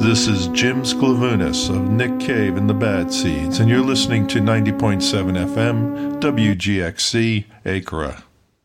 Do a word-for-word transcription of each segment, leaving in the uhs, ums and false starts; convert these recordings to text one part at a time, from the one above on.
This is Jim Sklevunas of Nick Cave and the Bad Seeds, and you're listening to ninety point seven F M, W G X C, Acra.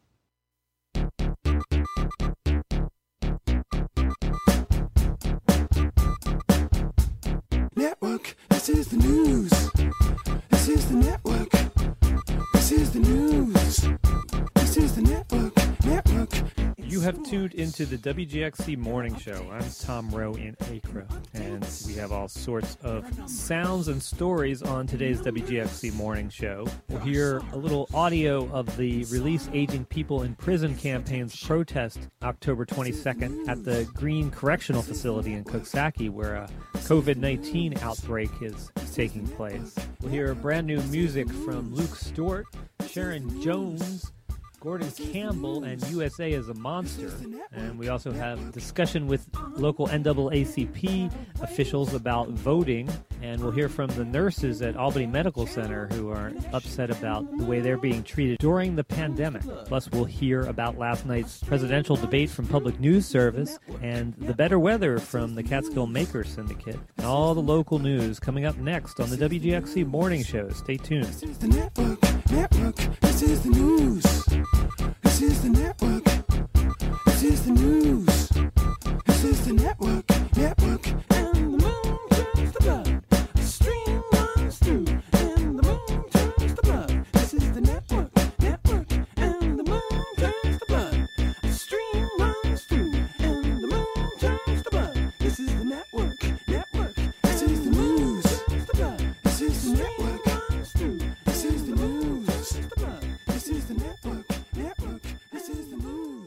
Network, this is the news. This is the network. This is the news. This is the network. Network. You have tuned into the W G X C Morning Show. I'm Tom Rowe in Acra, and we have all sorts of sounds and stories on today's W G X C Morning Show. We'll hear a little audio of the Release Aging People in Prison campaign's protest October twenty-second at the Green Correctional Facility in Coxsackie, where a covid nineteen outbreak is taking place. We'll hear brand new music from Luke Stewart, Sharon Jones, Gordon Campbell, and U S A is a Monster. And we also have discussion with local N double A C P officials about voting. And we'll hear from the nurses at Albany Medical Center who are upset about the way they're being treated during the pandemic. Plus, we'll hear about last night's presidential debate from Public News Service and the better weather from the Catskill Makers Syndicate. And all the local news coming up next on the W G X C Morning Show. Stay tuned. This is the network. Network. This is the news. This is the network. This is the news. This is the network. Network. And the moon turns to blood. A stream runs through. And the moon turns to blood. This is the network. Network. And the moon turns to blood. A stream runs through. And the moon turns to blood. This is the network. Network. This is the news. This is the network. This is the news. This is the network. Network. This is the news.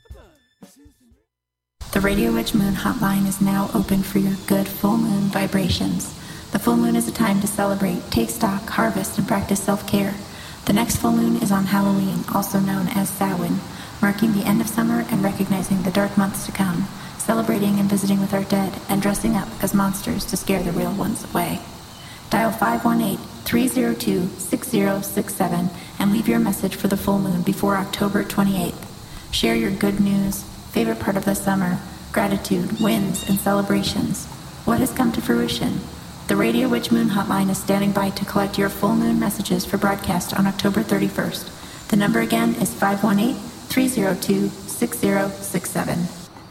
The Radio Witch Moon Hotline is now open for your good full moon vibrations. The full moon is a time to celebrate, take stock, harvest, and practice self-care. The next full moon is on Halloween, also known as Samhain, marking the end of summer and recognizing the dark months to come, celebrating and visiting with our dead, and dressing up as monsters to scare the real ones away. Dial five one eight, three zero two, six zero six seven and leave your message for the full moon before October twenty-eighth. Share your good news, favorite part of the summer, gratitude, wins, and celebrations. What has come to fruition? The Radio Witch Moon Hotline is standing by to collect your full moon messages for broadcast on October thirty-first. The number again is five one eight, three zero two, six zero six seven.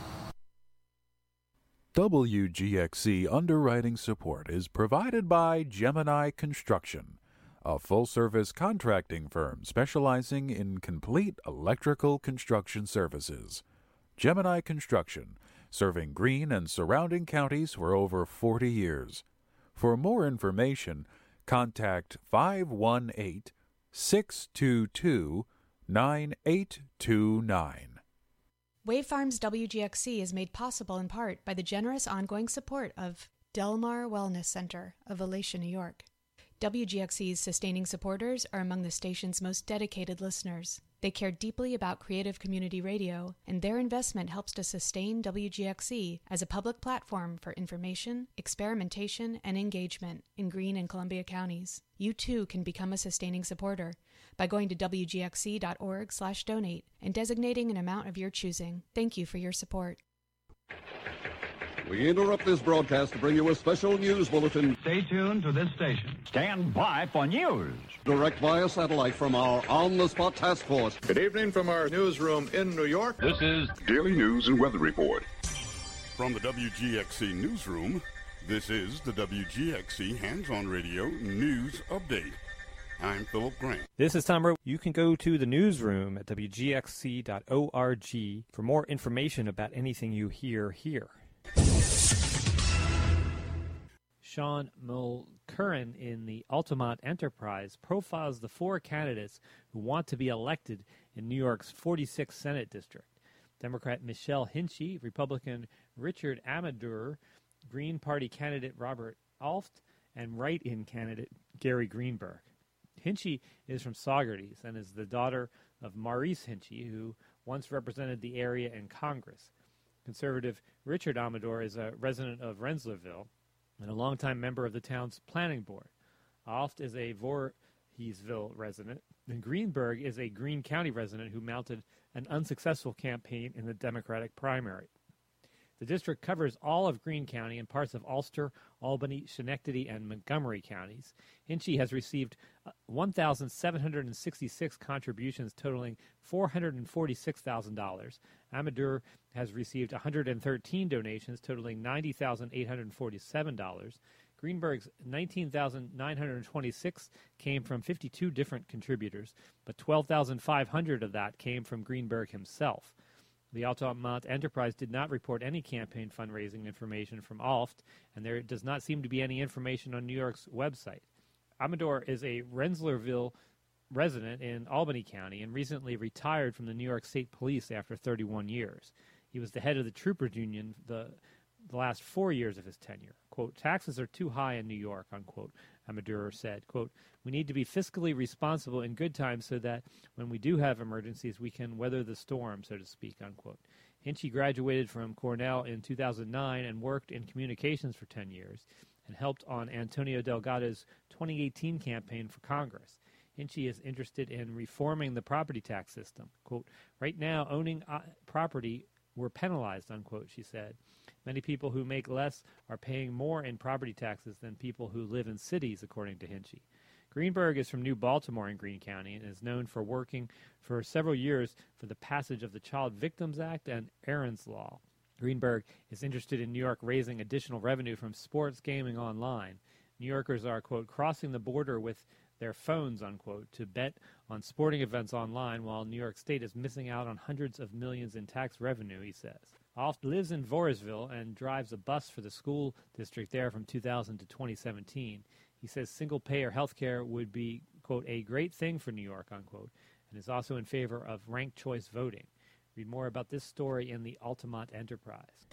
W G X C underwriting support is provided by Gemini Construction, a full-service contracting firm specializing in complete electrical construction services. Gemini Construction, serving Greene and surrounding counties for over forty years. For more information, contact five one eight, six two two, nine eight two nine. Wave Farms W G X C is made possible in part by the generous ongoing support of Delmar Wellness Center of Alatia, New York. W G X C's sustaining supporters are among the station's most dedicated listeners. They care deeply about creative community radio, and their investment helps to sustain W G X C as a public platform for information, experimentation, and engagement in Greene and Columbia counties. You too can become a sustaining supporter by going to w g x c dot org slash donate and designating an amount of your choosing. Thank you for your support. We interrupt this broadcast to bring you a special news bulletin. Stay tuned to this station. Stand by for news. Direct via satellite from our on-the-spot task force. Good evening from our newsroom in New York. This is Daily News and Weather Report. From the W G X C newsroom, this is the W G X C Hands-On Radio News Update. I'm Philip Grant. This is Tom Rowe. You can go to the newsroom at w g x c dot org for more information about anything you hear here. Sean Mulcairn in the Altamont Enterprise profiles the four candidates who want to be elected in New York's forty-sixth Senate District. Democrat Michelle Hinchey, Republican Richard Amador, Green Party candidate Robert Alft, and write-in candidate Gary Greenberg. Hinchey is from Saugerties and is the daughter of Maurice Hinchey, who once represented the area in Congress. Conservative Richard Amador is a resident of Rensselaerville and a longtime member of the town's planning board. Alft is a Voorheesville resident, and Greenberg is a Greene County resident who mounted an unsuccessful campaign in the Democratic primary. The district covers all of Greene County and parts of Ulster, Albany, Schenectady, and Montgomery counties. Hinchey has received one thousand seven hundred sixty-six contributions totaling four hundred forty-six thousand dollars. Amador has received one hundred thirteen donations totaling ninety thousand eight hundred forty-seven dollars. Greenberg's nineteen thousand nine hundred twenty-six came from fifty-two different contributors, but twelve thousand five hundred of that came from Greenberg himself. The Altamont Enterprise did not report any campaign fundraising information from Alft, and there does not seem to be any information on New York's website. Amador is a Rensselaerville resident in Albany County and recently retired from the New York State Police after thirty-one years. He was the head of the Troopers Union the, the last four years of his tenure. Quote, taxes are too high in New York, unquote, Amador said. Quote, we need to be fiscally responsible in good times so that when we do have emergencies, we can weather the storm, so to speak, unquote. Hinchey graduated from Cornell in two thousand nine and worked in communications for ten years and helped on Antonio Delgado's twenty eighteen campaign for Congress. Hinchey is interested in reforming the property tax system. Quote, right now, owning uh, property, we're penalized, unquote, she said. Many people who make less are paying more in property taxes than people who live in cities, according to Hinchey. Greenberg is from New Baltimore in Greene County and is known for working for several years for the passage of the Child Victims Act and Aaron's Law. Greenberg is interested in New York raising additional revenue from sports gaming online. New Yorkers are, quote, crossing the border with their phones, unquote, to bet on sporting events online, while New York State is missing out on hundreds of millions in tax revenue, he says. Alft lives in Voorheesville and drives a bus for the school district there from two thousand to twenty seventeen. He says single-payer health care would be, quote, a great thing for New York, unquote, and is also in favor of ranked choice voting. Read more about this story in the Altamont Enterprise.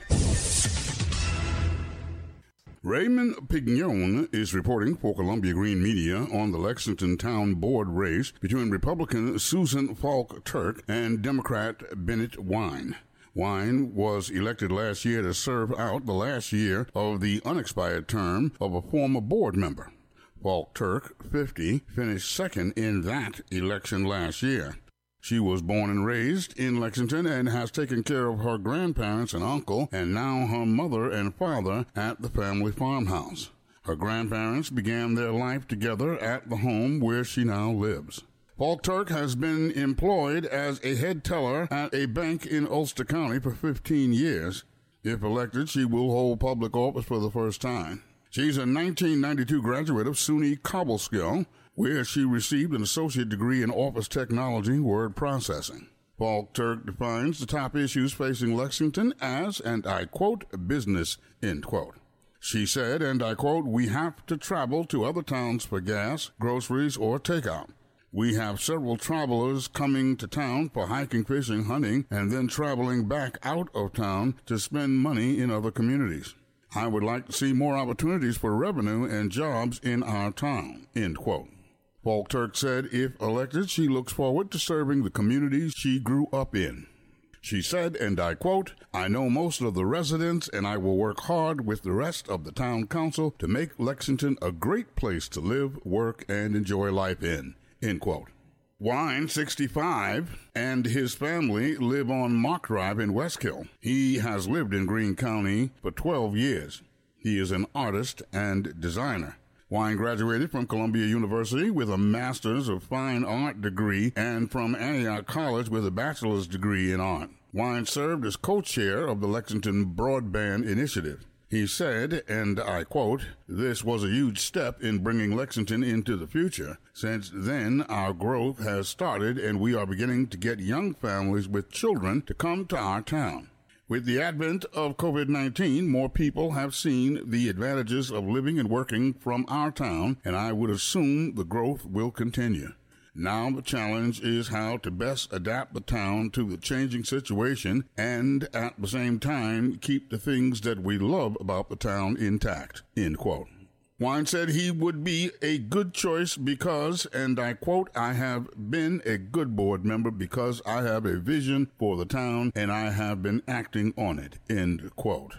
Raymond Pignon is reporting for Columbia Green Media on the Lexington Town Board race between Republican Susan Falk Turk and Democrat Bennett Wine. Wine was elected last year to serve out the last year of the unexpired term of a former board member. Falk Turk, fifty, finished second in that election last year. She was born and raised in Lexington and has taken care of her grandparents and uncle and now her mother and father at the family farmhouse. Her grandparents began their life together at the home where she now lives. Falk Turk has been employed as a head teller at a bank in Ulster County for fifteen years. If elected, she will hold public office for the first time. She's a nineteen ninety-two graduate of SUNY Cobleskill, where she received an associate degree in office technology word processing. Falk Turk defines the top issues facing Lexington as, and I quote, business, end quote. She said, and I quote, we have to travel to other towns for gas, groceries, or takeout. We have several travelers coming to town for hiking, fishing, hunting, and then traveling back out of town to spend money in other communities. I would like to see more opportunities for revenue and jobs in our town, end quote. Falk Turk said if elected, she looks forward to serving the communities she grew up in. She said, and I quote, I know most of the residents and I will work hard with the rest of the town council to make Lexington a great place to live, work, and enjoy life in, end quote. Wine, sixty-five, and his family live on Mock Drive in Westkill. He has lived in Greene County for twelve years. He is an artist and designer. Wine graduated from Columbia University with a Master's of Fine Art degree and from Antioch College with a bachelor's degree in art. Wine served as co-chair of the Lexington Broadband Initiative. He said, and I quote, this was a huge step in bringing Lexington into the future. Since then, our growth has started and we are beginning to get young families with children to come to our town. With the advent of covid nineteen, more people have seen the advantages of living and working from our town, and I would assume the growth will continue. Now the challenge is how to best adapt the town to the changing situation and at the same time keep the things that we love about the town intact, end quote. Wine said he would be a good choice because, and I quote, I have been a good board member because I have a vision for the town and I have been acting on it, end quote.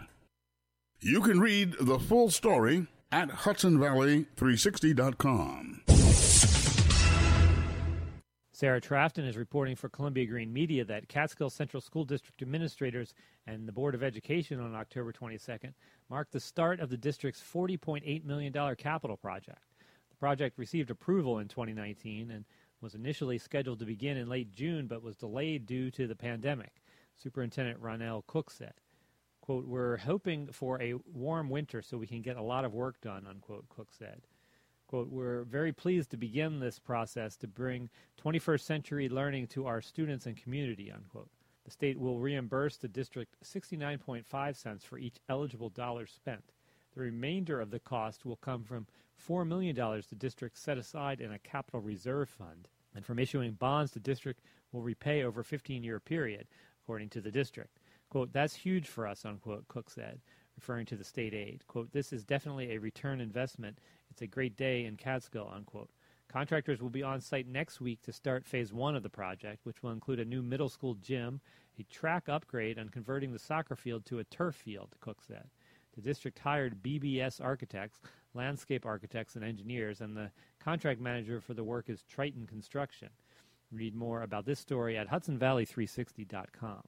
You can read the full story at Hudson Valley three sixty dot com. Sarah Trafton is reporting for Columbia Green Media that Catskill Central School District administrators and the Board of Education on October twenty-second marked the start of the district's forty point eight million dollars capital project. The project received approval in twenty nineteen and was initially scheduled to begin in late June but was delayed due to the pandemic, Superintendent Ronell Cook said. Quote, "We're hoping for a warm winter so we can get a lot of work done," unquote, Cook said. Quote, "We're very pleased to begin this process to bring twenty-first century learning to our students and community," unquote. The state will reimburse the district sixty-nine point five cents for each eligible dollar spent. The remainder of the cost will come from four million dollars the district set aside in a capital reserve fund, and from issuing bonds the district will repay over a fifteen-year period, according to the district. Quote, "That's huge for us," unquote, Cook said, referring to the state aid. Quote, "This is definitely a return investment. It's a great day in Catskill," unquote. Contractors will be on site next week to start phase one of the project, which will include a new middle school gym, a track upgrade, and converting the soccer field to a turf field, Cook said. The district hired B B S architects, landscape architects, and engineers, and the contract manager for the work is Triton Construction. Read more about this story at Hudson Valley three sixty dot com.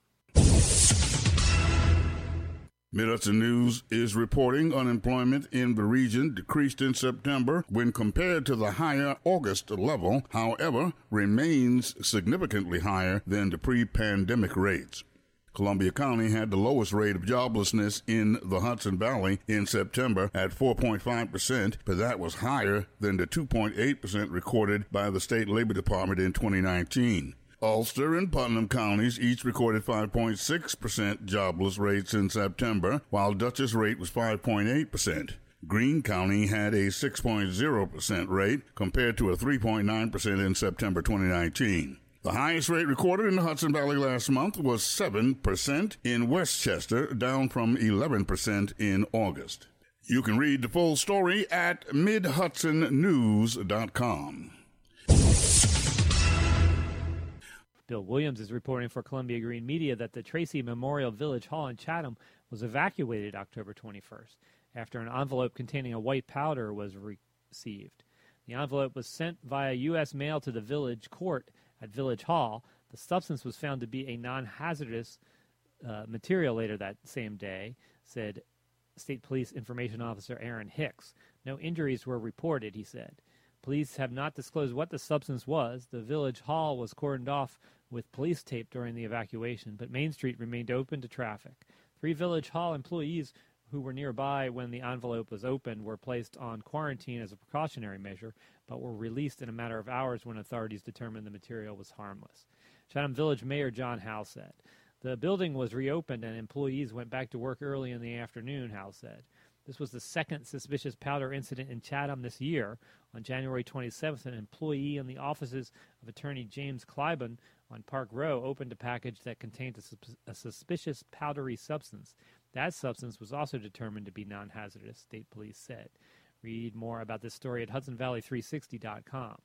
Mid-Hudson News is reporting unemployment in the region decreased in September when compared to the higher August level, however, remains significantly higher than the pre-pandemic rates. Columbia County had the lowest rate of joblessness in the Hudson Valley in September at four point five percent, but that was higher than the two point eight percent recorded by the State Labor Department in twenty nineteen. Ulster and Putnam counties each recorded five point six percent jobless rates in September, while Dutchess' rate was five point eight percent. Greene County had a six point zero percent rate compared to a three point nine percent in September twenty nineteen. The highest rate recorded in the Hudson Valley last month was seven percent in Westchester, down from eleven percent in August. You can read the full story at mid hudson news dot com. Bill Williams is reporting for Columbia Green Media that the Tracy Memorial Village Hall in Chatham was evacuated October twenty-first after an envelope containing a white powder was received. The envelope was sent via U S mail to the village court at Village Hall. The substance was found to be a non-hazardous uh, material later that same day, said State Police Information Officer Aaron Hicks. No injuries were reported, he said. Police have not disclosed what the substance was. The Village Hall was cordoned off with police tape during the evacuation, but Main Street remained open to traffic. Three Village Hall employees who were nearby when the envelope was opened were placed on quarantine as a precautionary measure, but were released in a matter of hours when authorities determined the material was harmless. Chatham Village Mayor John Howe said. The building was reopened and employees went back to work early in the afternoon, Howe said. This was the second suspicious powder incident in Chatham this year. On January twenty-seventh, an employee in the offices of attorney James Clyburn on Park Row opened a package that contained a, sus- a suspicious powdery substance. That substance was also determined to be non-hazardous, state police said. Read more about this story at hudson valley three sixty dot com.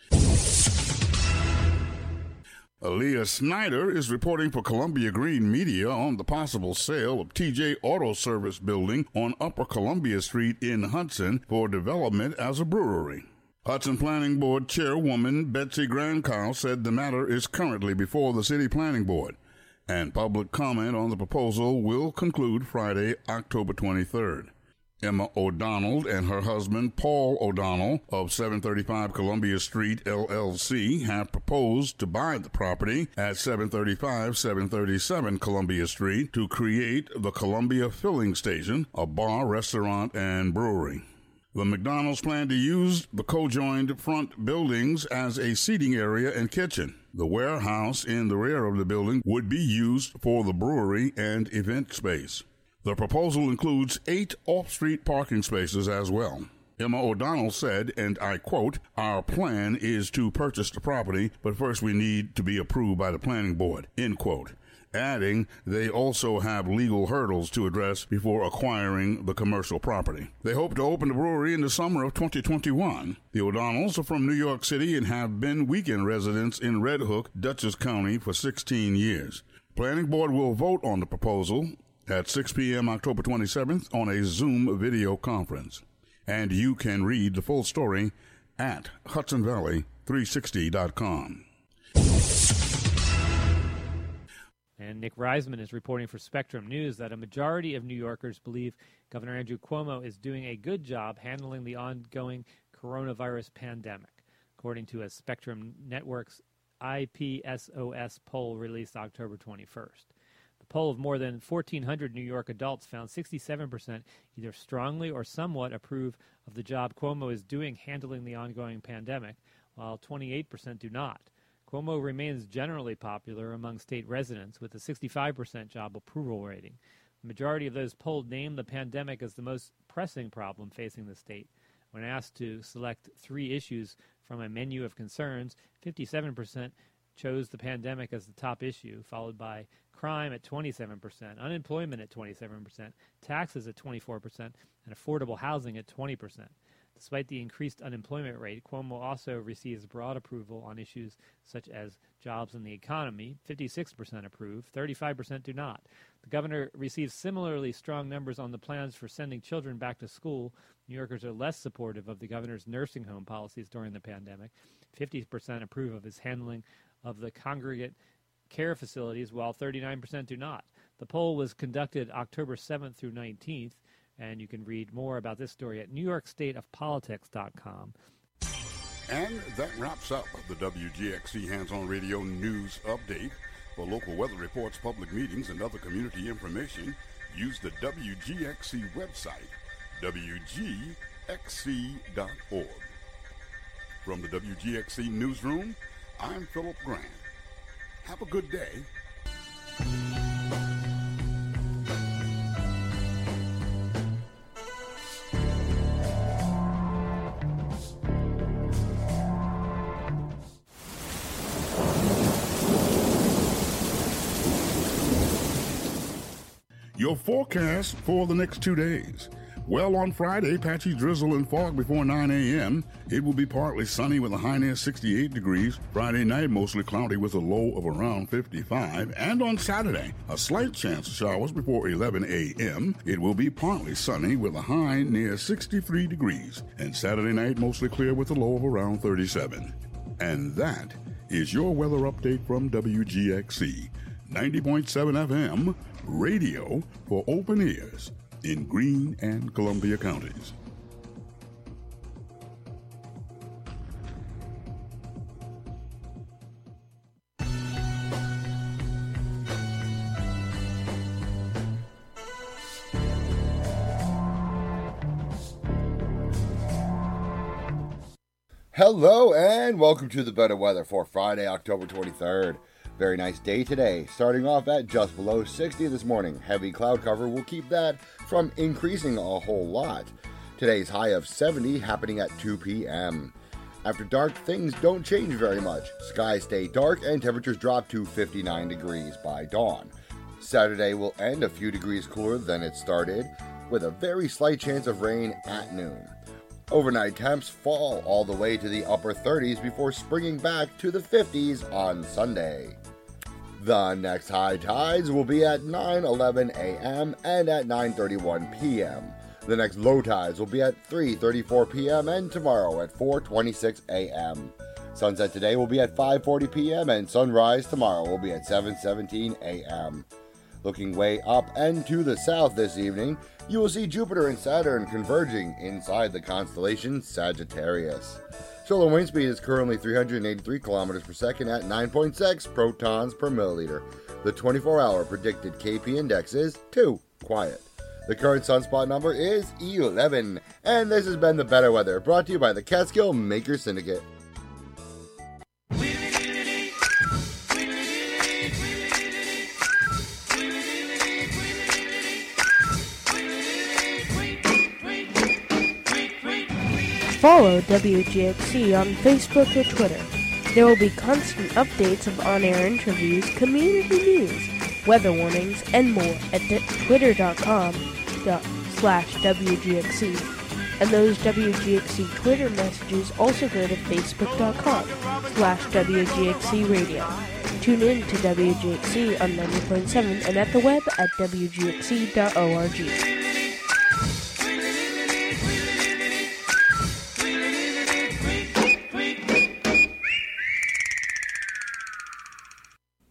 Aaliyah Snyder is reporting for Columbia Green Media on the possible sale of T J Auto Service building on Upper Columbia Street in Hudson for development as a brewery. Hudson Planning Board Chairwoman Betsy Grancow said the matter is currently before the City Planning Board, and public comment on the proposal will conclude Friday, October twenty-third. Emma O'Donnell and her husband Paul O'Donnell of seven thirty-five Columbia Street, L L C, have proposed to buy the property at seven thirty-five seven thirty-seven Columbia Street to create the Columbia Filling Station, a bar, restaurant, and brewery. The McDonald's plan to use the co-joined front buildings as a seating area and kitchen. The warehouse in the rear of the building would be used for the brewery and event space. The proposal includes eight off-street parking spaces as well. Emma O'Donnell said, and I quote, "Our plan is to purchase the property, but first we need to be approved by the planning board," end quote. Adding, they also have legal hurdles to address before acquiring the commercial property. They hope to open the brewery in the summer of twenty twenty-one. The O'Donnells are from New York City and have been weekend residents in Red Hook, Dutchess County for sixteen years. Planning board will vote on the proposal at six p.m. October twenty-seventh on a Zoom video conference. And you can read the full story at hudson valley three sixty dot com. And Nick Reisman is reporting for Spectrum News that a majority of New Yorkers believe Governor Andrew Cuomo is doing a good job handling the ongoing coronavirus pandemic, according to a Spectrum Network's I P S O S poll released October twenty-first. The poll of more than fourteen hundred New York adults found sixty-seven percent either strongly or somewhat approve of the job Cuomo is doing handling the ongoing pandemic, while twenty-eight percent do not. Cuomo remains generally popular among state residents with a sixty-five percent job approval rating. The majority of those polled named the pandemic as the most pressing problem facing the state. When asked to select three issues from a menu of concerns, fifty-seven percent chose the pandemic as the top issue, followed by crime at twenty-seven percent, unemployment at twenty-seven percent, taxes at twenty-four percent, and affordable housing at twenty percent. Despite the increased unemployment rate, Cuomo also receives broad approval on issues such as jobs and the economy. fifty-six percent approve, thirty-five percent do not. The governor receives similarly strong numbers on the plans for sending children back to school. New Yorkers are less supportive of the governor's nursing home policies during the pandemic. fifty percent approve of his handling of the congregate care facilities, while thirty-nine percent do not. The poll was conducted October seventh through nineteenth. And you can read more about this story at new york state of politics dot com. And that wraps up the W G X C Hands-On Radio News Update. For local weather reports, public meetings, and other community information, use the W G X C website, W G X C dot org. From the W G X C Newsroom, I'm Philip Grant. Have a good day. Your forecast for the next two days. Well, on Friday, patchy drizzle and fog before nine a.m. It will be partly sunny with a high near sixty-eight degrees. Friday night, mostly cloudy with a low of around fifty-five. And on Saturday, a slight chance of showers before eleven a.m. It will be partly sunny with a high near sixty-three degrees. And Saturday night, mostly clear with a low of around thirty-seven. And that is your weather update from W G X C, ninety point seven F M, radio for open ears in Greene and Columbia counties. Hello and welcome to the better weather for Friday, October twenty-third. Very nice day today, starting off at just below sixty this morning. Heavy cloud cover will keep that from increasing a whole lot. Today's high of seventy happening at two p.m. After dark, things don't change very much. Skies stay dark and temperatures drop to fifty-nine degrees by dawn. Saturday will end a few degrees cooler than it started, with a very slight chance of rain at noon. Overnight temps fall all the way to the upper thirties before springing back to the fifties on Sunday. The next high tides will be at nine eleven a.m. and at nine thirty-one p.m. The next low tides will be at three thirty-four p.m. and tomorrow at four twenty-six a.m. Sunset today will be at five forty p.m. and sunrise tomorrow will be at seven seventeen a.m. Looking way up and to the south this evening, you will see Jupiter and Saturn converging inside the constellation Sagittarius. Solar wind speed is currently three hundred eighty-three kilometers per second at nine point six protons per milliliter. The twenty-four hour predicted K P index is two, quiet. The current sunspot number is eleven. And this has been the Better Weather, brought to you by the Catskill Maker Syndicate. Follow W G X C on Facebook or Twitter. There will be constant updates of on-air interviews, community news, weather warnings, and more at twitter.com slash WGXC. And those W G X C Twitter messages also go to facebook.com slash WGXC radio. Tune in to W G X C on ninety point seven and at the web at W G X C dot org.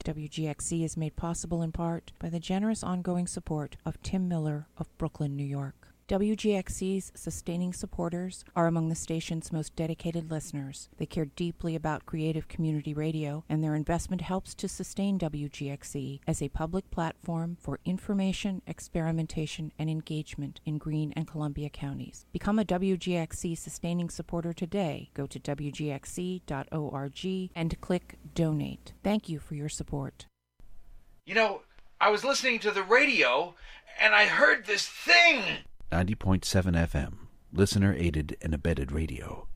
W G X C is made possible in part by the generous ongoing support of Tim Miller of Brooklyn, New York. W G X C's sustaining supporters are among the station's most dedicated listeners. They care deeply about creative community radio, and their investment helps to sustain W G X C as a public platform for information, experimentation, and engagement in Greene and Columbia counties. Become a W G X C sustaining supporter today. Go to W G X C dot org and click Donate. Thank you for your support. You know, I was listening to the radio, and I heard this thing! ninety point seven F M, listener-aided and abetted radio.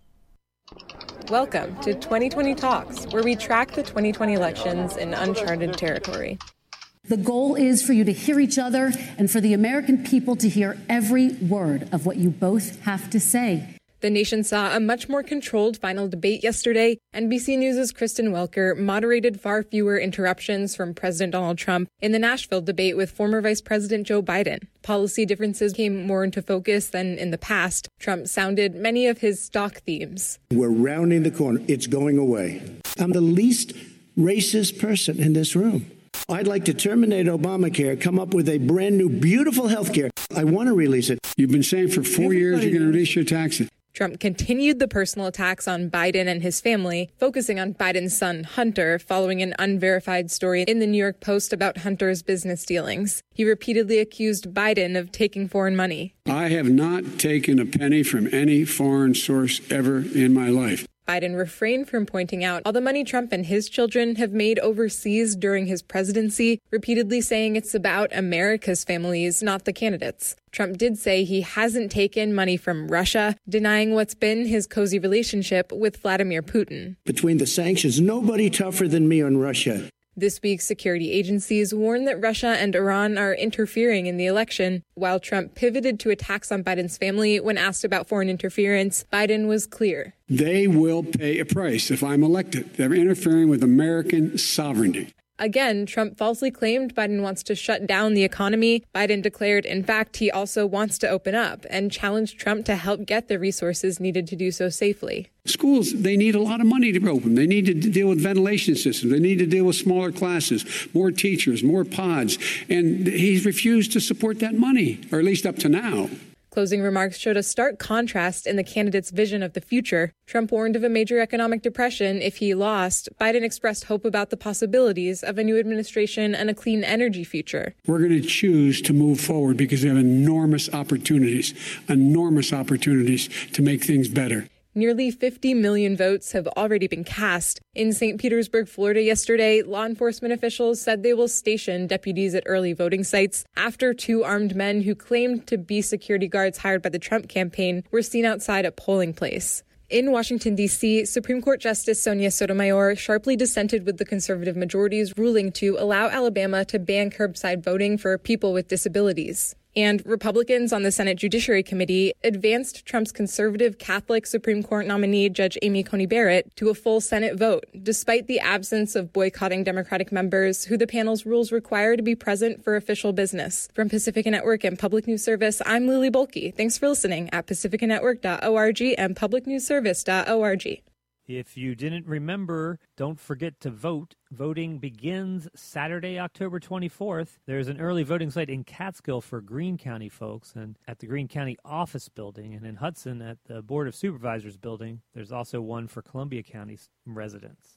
Welcome to twenty twenty Talks, where we track the twenty twenty elections in uncharted territory. The goal is for you to hear each other and for the American people to hear every word of what you both have to say. The nation saw a much more controlled final debate yesterday. N B C News' Kristen Welker moderated far fewer interruptions from President Donald Trump in the Nashville debate with former Vice President Joe Biden. Policy differences came more into focus than in the past. Trump sounded many of his stock themes. We're rounding the corner. It's going away. I'm the least racist person in this room. I'd like to terminate Obamacare, come up with a brand new, beautiful health care. I want to release it. You've been saying for four Everybody years you're going to knows. release your taxes. Trump continued the personal attacks on Biden and his family, focusing on Biden's son, Hunter, following an unverified story in the New York Post about Hunter's business dealings. He repeatedly accused Biden of taking foreign money. I have not taken a penny from any foreign source ever in my life. Biden refrained from pointing out all the money Trump and his children have made overseas during his presidency, repeatedly saying it's about America's families, not the candidates. Trump did say he hasn't taken money from Russia, denying what's been his cozy relationship with Vladimir Putin. Between the sanctions, nobody tougher than me on Russia. This week, security agencies warned that Russia and Iran are interfering in the election. While Trump pivoted to attacks on Biden's family when asked about foreign interference, Biden was clear. They will pay a price if I'm elected. They're interfering with American sovereignty. Again, Trump falsely claimed Biden wants to shut down the economy. Biden declared, in fact, he also wants to open up and challenged Trump to help get the resources needed to do so safely. Schools, they need a lot of money to open. They need to deal with ventilation systems. They need to deal with smaller classes, more teachers, more pods. And he's refused to support that money, or at least up to now. Closing remarks showed a stark contrast in the candidate's vision of the future. Trump warned of a major economic depression if he lost. Biden expressed hope about the possibilities of a new administration and a clean energy future. We're going to choose to move forward because we have enormous opportunities, enormous opportunities to make things better. Nearly fifty million votes have already been cast. In Saint Petersburg, Florida yesterday, law enforcement officials said they will station deputies at early voting sites after two armed men who claimed to be security guards hired by the Trump campaign were seen outside a polling place. In Washington, D C, Supreme Court Justice Sonia Sotomayor sharply dissented with the conservative majority's ruling to allow Alabama to ban curbside voting for people with disabilities. And Republicans on the Senate Judiciary Committee advanced Trump's conservative Catholic Supreme Court nominee, Judge Amy Coney Barrett, to a full Senate vote, despite the absence of boycotting Democratic members who the panel's rules require to be present for official business. From Pacifica Network and Public News Service, I'm Lily Bolke. Thanks for listening at pacifica network dot org and public news service dot org. If you didn't remember, don't forget to vote. Voting begins Saturday, October twenty-fourth. There's an early voting site in Catskill for Greene County folks and at the Greene County Office Building, and in Hudson at the Board of Supervisors Building. There's also one for Columbia County residents.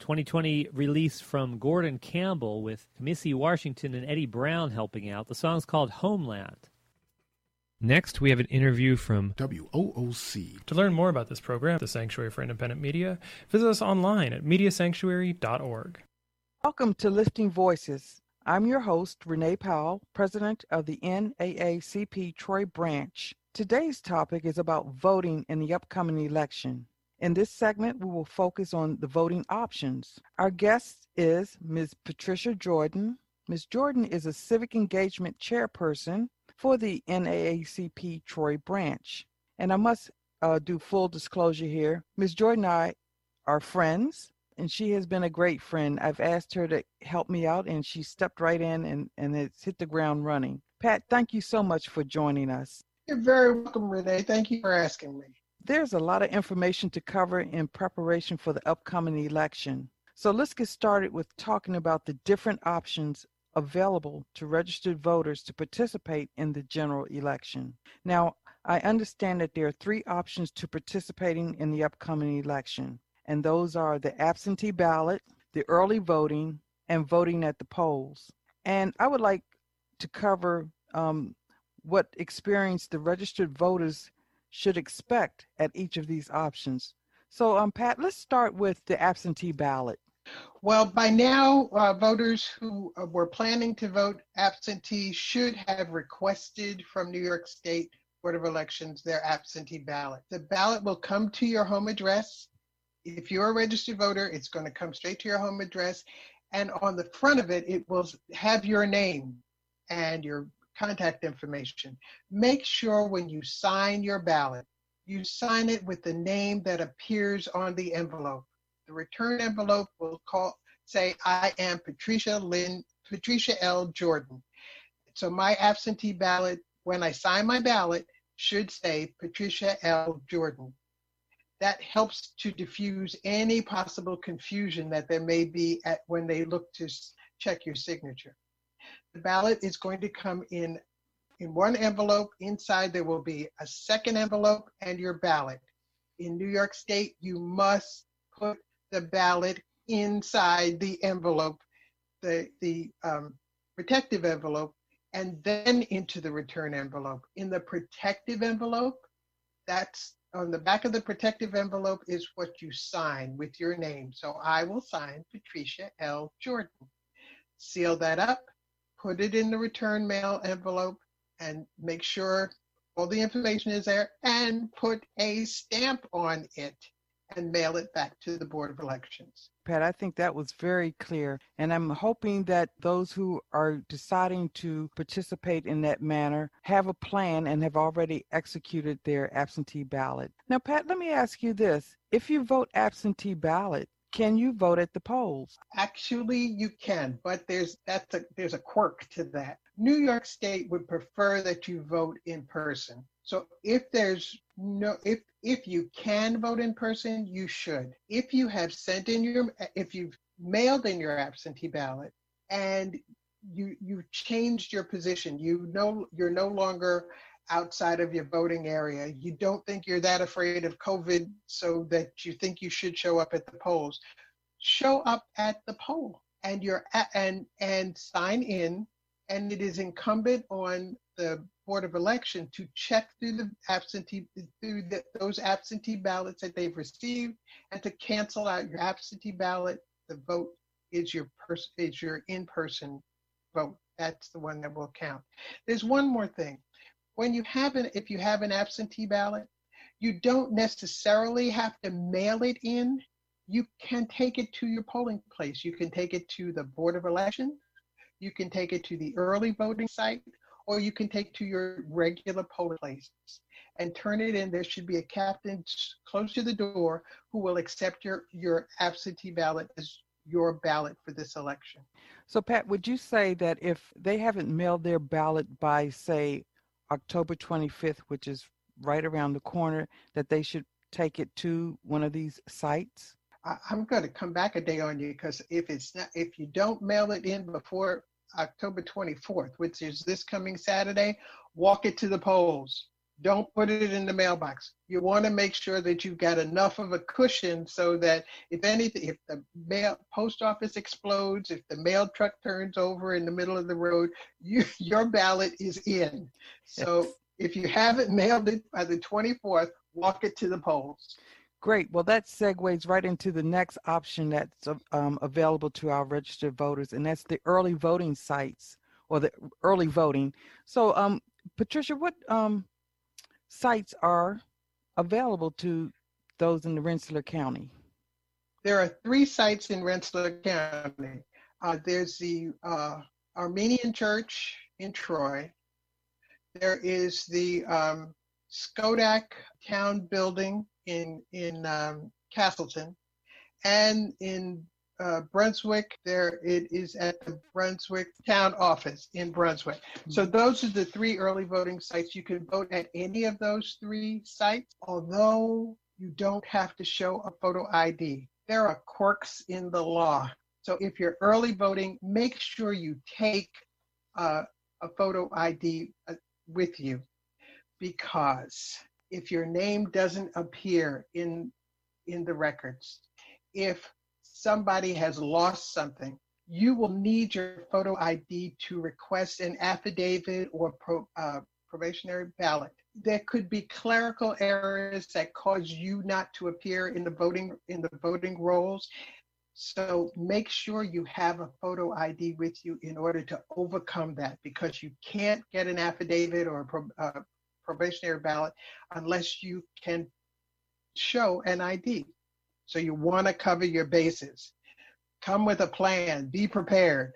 twenty twenty release from Gordon Campbell with Kamisi Washington and Eddie Brown helping out. The song's called Homeland. Next, we have an interview from W O O C. To learn more about this program, the Sanctuary for Independent Media, visit us online at media sanctuary dot org. Welcome to Lifting Voices. I'm your host, Renee Powell, president of the N double A C P Troy branch. Today's topic is about voting in the upcoming election. In this segment, we will focus on the voting options. Our guest is Miz Patricia Jordan. Miz Jordan is a civic engagement chairperson for the N double A C P Troy branch. And I must uh, do full disclosure here. Miz Jordan and I are friends, and she has been a great friend. I've asked her to help me out, and she stepped right in and, and it's hit the ground running. Pat, thank you so much for joining us. You're very welcome, Renee. Thank you for asking me. There's a lot of information to cover in preparation for the upcoming election. So let's get started with talking about the different options available to registered voters to participate in the general election. Now, I understand that there are three options to participating in the upcoming election, and those are the absentee ballot, the early voting, and voting at the polls. And I would like to cover um, what experience the registered voters should expect at each of these options. So, um, Pat, let's start with the absentee ballot. Well, by now, uh, voters who uh, were planning to vote absentee should have requested from New York State Board of Elections their absentee ballot. The ballot will come to your home address. If you're a registered voter, it's going to come straight to your home address. And on the front of it, it will have your name and your contact information. Make sure when you sign your ballot, you sign it with the name that appears on the envelope. The return envelope will call, say, I am Patricia Lynn, Patricia L. Jordan. So my absentee ballot, when I sign my ballot, should say Patricia L. Jordan. That helps to diffuse any possible confusion that there may be at when they look to check your signature. The ballot is going to come in in one envelope. Inside there will be a second envelope and your ballot. In New York State, you must put the ballot inside the envelope, the, the um, protective envelope, and then into the return envelope. In the protective envelope, that's on the back of the protective envelope is what you sign with your name. So I will sign Patricia L. Jordan. Seal that up, put it in the return mail envelope, and make sure all the information is there, and put a stamp on it and mail it back to the Board of Elections. Pat, I think that was very clear, and I'm hoping that those who are deciding to participate in that manner have a plan and have already executed their absentee ballot. Now, Pat, let me ask you this. If you vote absentee ballot, can you vote at the polls? Actually, you can, but there's that's a, there's a quirk to that. New York State would prefer that you vote in person. So if there's no, if if you can vote in person, you should. If you have sent in your, if you've mailed in your absentee ballot and you you changed your position, you know you're no longer outside of your voting area, you don't think you're that afraid of COVID so that you think you should show up at the polls, show up at the poll and you're at, and and sign in. And it is incumbent on the Board of Election to check through the absentee through the, those absentee ballots that they've received, and to cancel out your absentee ballot. The vote is your pers- is your in-person vote. That's the one that will count. There's one more thing. When you have an if you have an absentee ballot, you don't necessarily have to mail it in. You can take it to your polling place. You can take it to the Board of Elections. You can take it to the early voting site, or you can take it to your regular polling place and turn it in. There should be a captain close to the door who will accept your, your absentee ballot as your ballot for this election. So, Pat, would you say that if they haven't mailed their ballot by, say, October twenty-fifth, which is right around the corner, that they should take it to one of these sites? I'm going to come back a day on you, because if it's not, if you don't mail it in before October twenty-fourth, which is this coming Saturday, walk it to the polls. don't put it in the mailbox. You want to make sure that you've got enough of a cushion so that if anything, if the mail post office explodes, if the mail truck turns over in the middle of the road, you, your ballot is in. So yes. If you haven't mailed it by the twenty-fourth, walk it to the polls. Great. Well, that segues right into the next option that's um, available to our registered voters, and that's the early voting sites or the early voting. So, um, Patricia, what um, sites are available to those in the Rensselaer County? There are three sites in Rensselaer County. Uh, there's the uh, Armenian Church in Troy. There is the um, Skodak Town Building in in um, Castleton, and in uh, Brunswick, there it is at the Brunswick Town Office in Brunswick. Mm-hmm. So those are the three early voting sites. You can vote at any of those three sites, although you don't have to show a photo I D. There are quirks in the law. So if you're early voting, make sure you take uh, a photo I D uh, with you, because if your name doesn't appear in in the records, if somebody has lost something, you will need your photo I D to request an affidavit or pro, uh, probationary ballot. There could be clerical errors that cause you not to appear in the voting in the voting rolls. So make sure you have a photo I D with you in order to overcome that, because you can't get an affidavit or a pro, uh, probationary ballot unless you can show an I D. So you want to cover your bases. Come with a plan. Be prepared.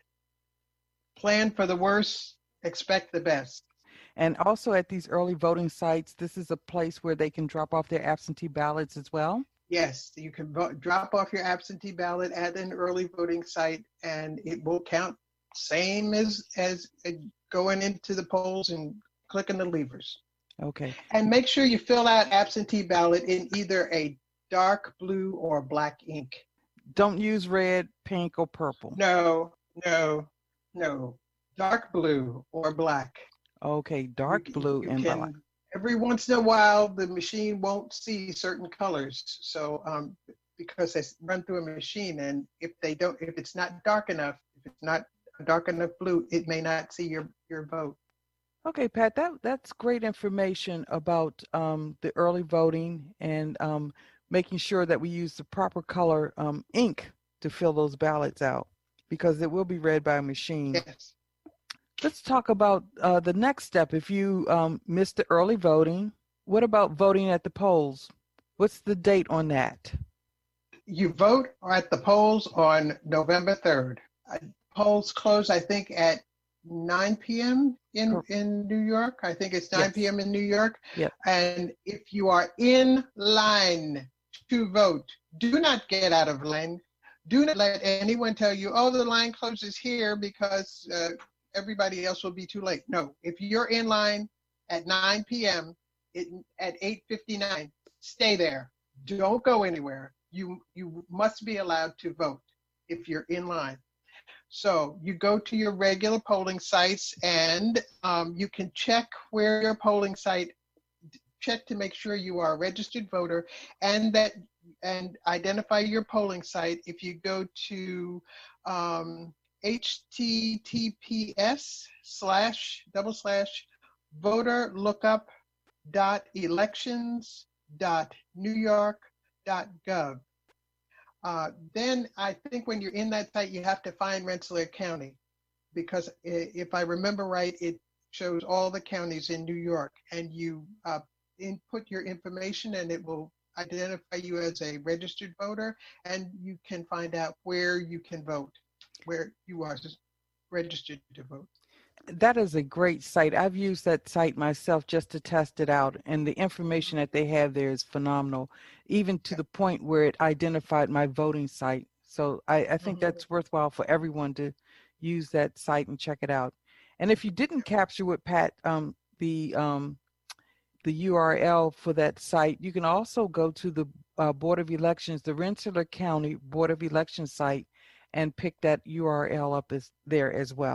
Plan for the worst. Expect the best. And also at these early voting sites, this is a place where they can drop off their absentee ballots as well? Yes, you can vote, drop off your absentee ballot at an early voting site, and it will count same as, as going into the polls and clicking the levers. Okay. And make sure you fill out absentee ballot in either a dark blue or black ink. Don't use red, pink, or purple. No, no, no. Dark blue or black. Okay, dark you, blue you and can, black. Every once in a while, the machine won't see certain colors. So um, because they run through a machine, and if they don't, if it's not dark enough, if it's not dark enough blue, it may not see your, your vote. Okay, Pat, that, that's great information about um, the early voting and um, making sure that we use the proper color um, ink to fill those ballots out, because it will be read by a machine. Yes. Let's talk about uh, the next step. If you um, missed the early voting, what about voting at the polls? What's the date on that? You vote at the polls on November third. Uh, polls close, I think, at nine p.m. in, in New York. I think it's nine p.m. in New York. Yep. And if you are in line to vote, do not get out of line. Do not let anyone tell you, oh, the line closes here because uh, everybody else will be too late. No, if you're in line at nine p.m., it, at eight fifty-nine, stay there. Don't go anywhere. You, you must be allowed to vote if you're in line. So you go to your regular polling sites, and um, you can check where your polling site, check to make sure you are a registered voter, and that and identify your polling site. If you go to um, https slash double slash voter lookup dot elections dot new york dot gov. Uh, then I think when you're in that site, you have to find Rensselaer County, because if I remember right, it shows all the counties in New York, and you uh, input your information and it will identify you as a registered voter, and you can find out where you can vote, where you are registered to vote. That is a great site. I've used that site myself just to test it out, and the information that they have there is phenomenal, even to the point where it identified my voting site. So I, I think mm-hmm. that's worthwhile for everyone to use that site and check it out. And if you didn't capture with Pat um, the um, the U R L for that site, you can also go to the uh, Board of Elections, the Rensselaer County Board of Elections site, and pick that U R L up as there as well.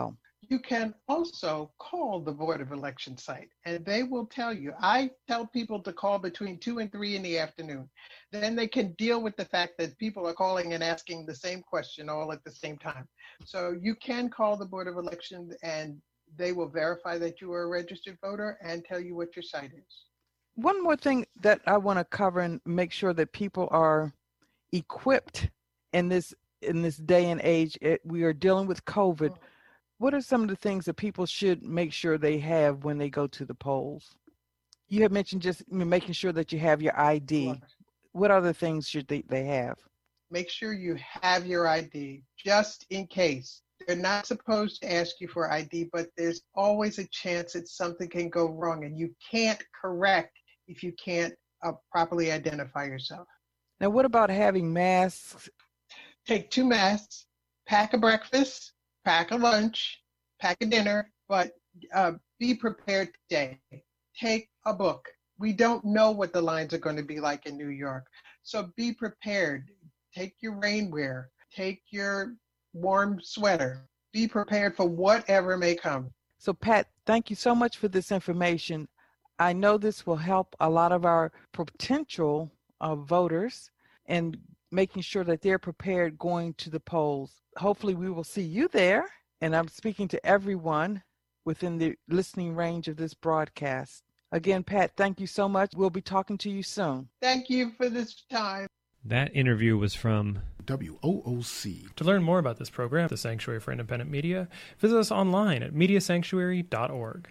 You can also call the Board of Election site, and they will tell you. I tell people to call between two and three in the afternoon. Then they can deal with the fact that people are calling and asking the same question all at the same time. So you can call the Board of Elections, and they will verify that you are a registered voter and tell you what your site is. One more thing that I want to cover and make sure that people are equipped in this in this day and age. It, we are dealing with COVID. What are some of the things that people should make sure they have when they go to the polls? You have mentioned just making sure that you have your I D. What other things should they, they have? Make sure you have your I D just in case. They're not supposed to ask you for I D, but there's always a chance that something can go wrong, and you can't correct if you can't uh, properly identify yourself. Now, what about having masks? Take two masks, pack a breakfast, pack a lunch, pack a dinner, but uh, be prepared today. Take a book. We don't know what the lines are going to be like in New York, so be prepared. Take your rainwear. Take your warm sweater. Be prepared for whatever may come. So, Pat, thank you so much for this information. I know this will help a lot of our potential uh, voters and making sure that they're prepared going to the polls. Hopefully we will see you there. And I'm speaking to everyone within the listening range of this broadcast. Again, Pat, thank you so much. We'll be talking to you soon. Thank you for this time. That interview was from W O O C. To learn more about this program, the Sanctuary for Independent Media, visit us online at media sanctuary dot org.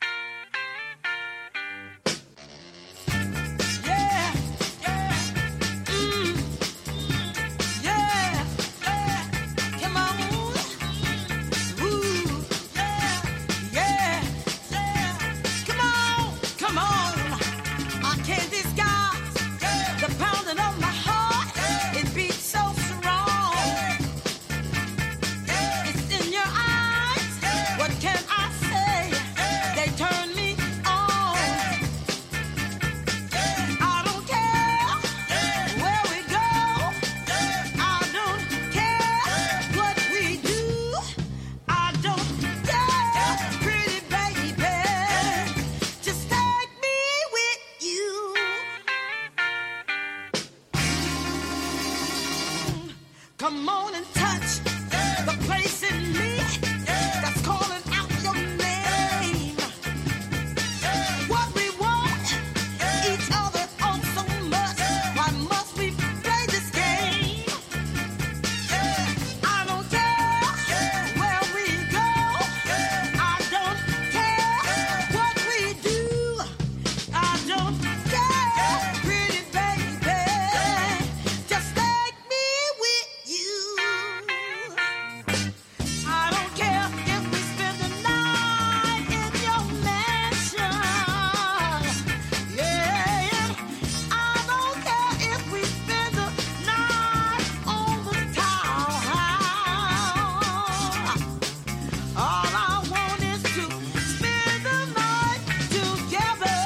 Come on and touch the place in me that's calling out your name. What we want, each other on so much. Why must we play this game? I don't care where we go. I don't care what we do. I don't care, pretty baby. Just take me with you. I don't care if we spend the night in your mansion. Yeah, I don't care if we spend the night on the town. All I want is to spend the night together.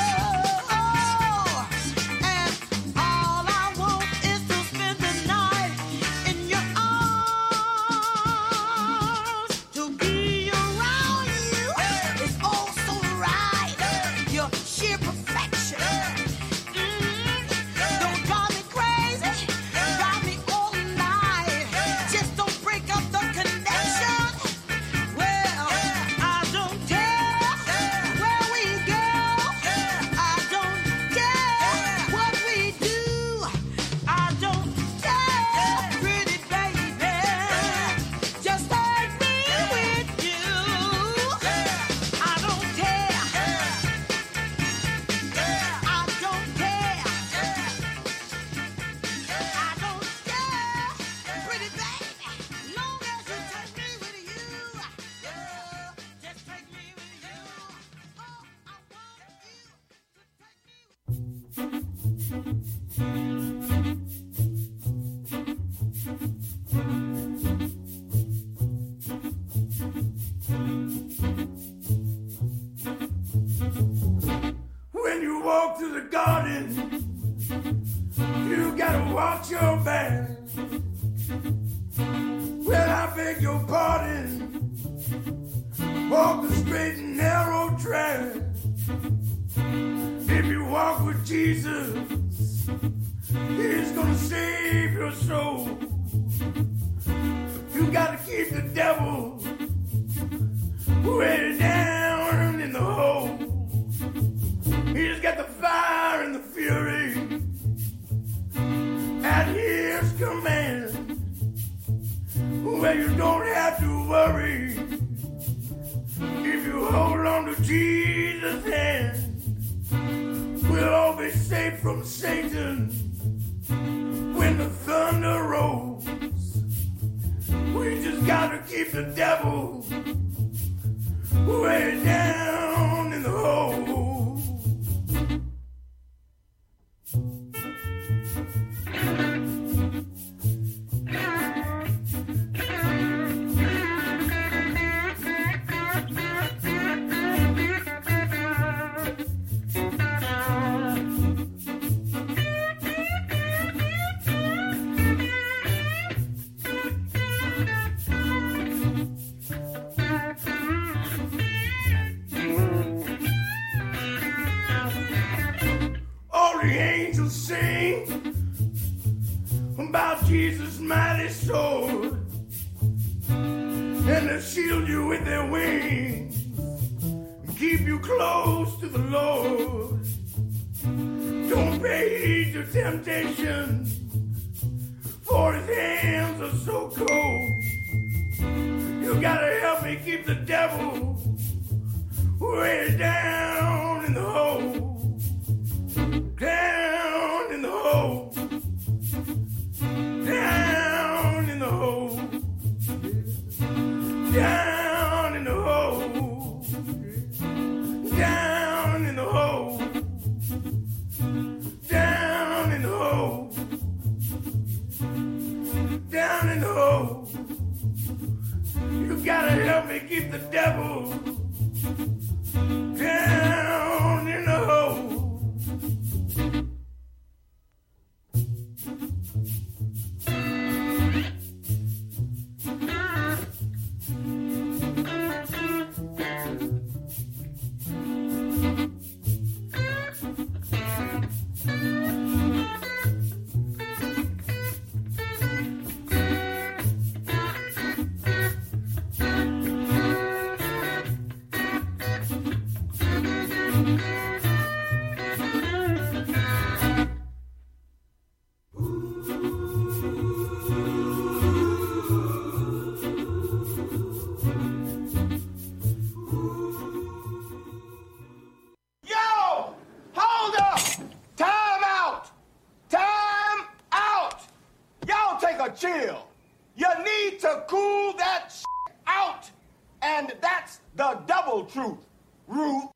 Oh, and all I want is to spend the night in your arms. To be around you is oh so right. Your sheer perfection. Mm, don't drive me crazy, drive me all night. Just don't break up the connection. Well, I don't care where we go. I don't care what we do. I don't care, pretty baby. Just take me with you. I don't care. I don't care. I don't care, pretty baby. Long as you take me with you. Yeah, just take me with you. Oh, I want you. When you walk through the garden, you gotta watch your back. Well, I beg your pardon. walk the straight and narrow track. If you walk with Jesus, He's gonna save your soul. You gotta keep the devil way down in the hole. He's got the fire and the fury at His command, where you don't have to worry if you hold on to Jesus' hand. We'll all be safe from Satan when the thunder rolls. We just gotta keep the devil way down in the hole. About Jesus' mighty sword, and they'll shield you with their wings and keep you close to the Lord. Don't pay heed to temptation, for His hands are so cold. You gotta help me keep the devil way down in the hole, down in the hole. Down in the hole, down in the hole, down in the hole, down in the hole, down in the hole. You gotta help me keep the devil down in the hole. Chill. You need to cool that shit out, and that's the double truth, Ruth.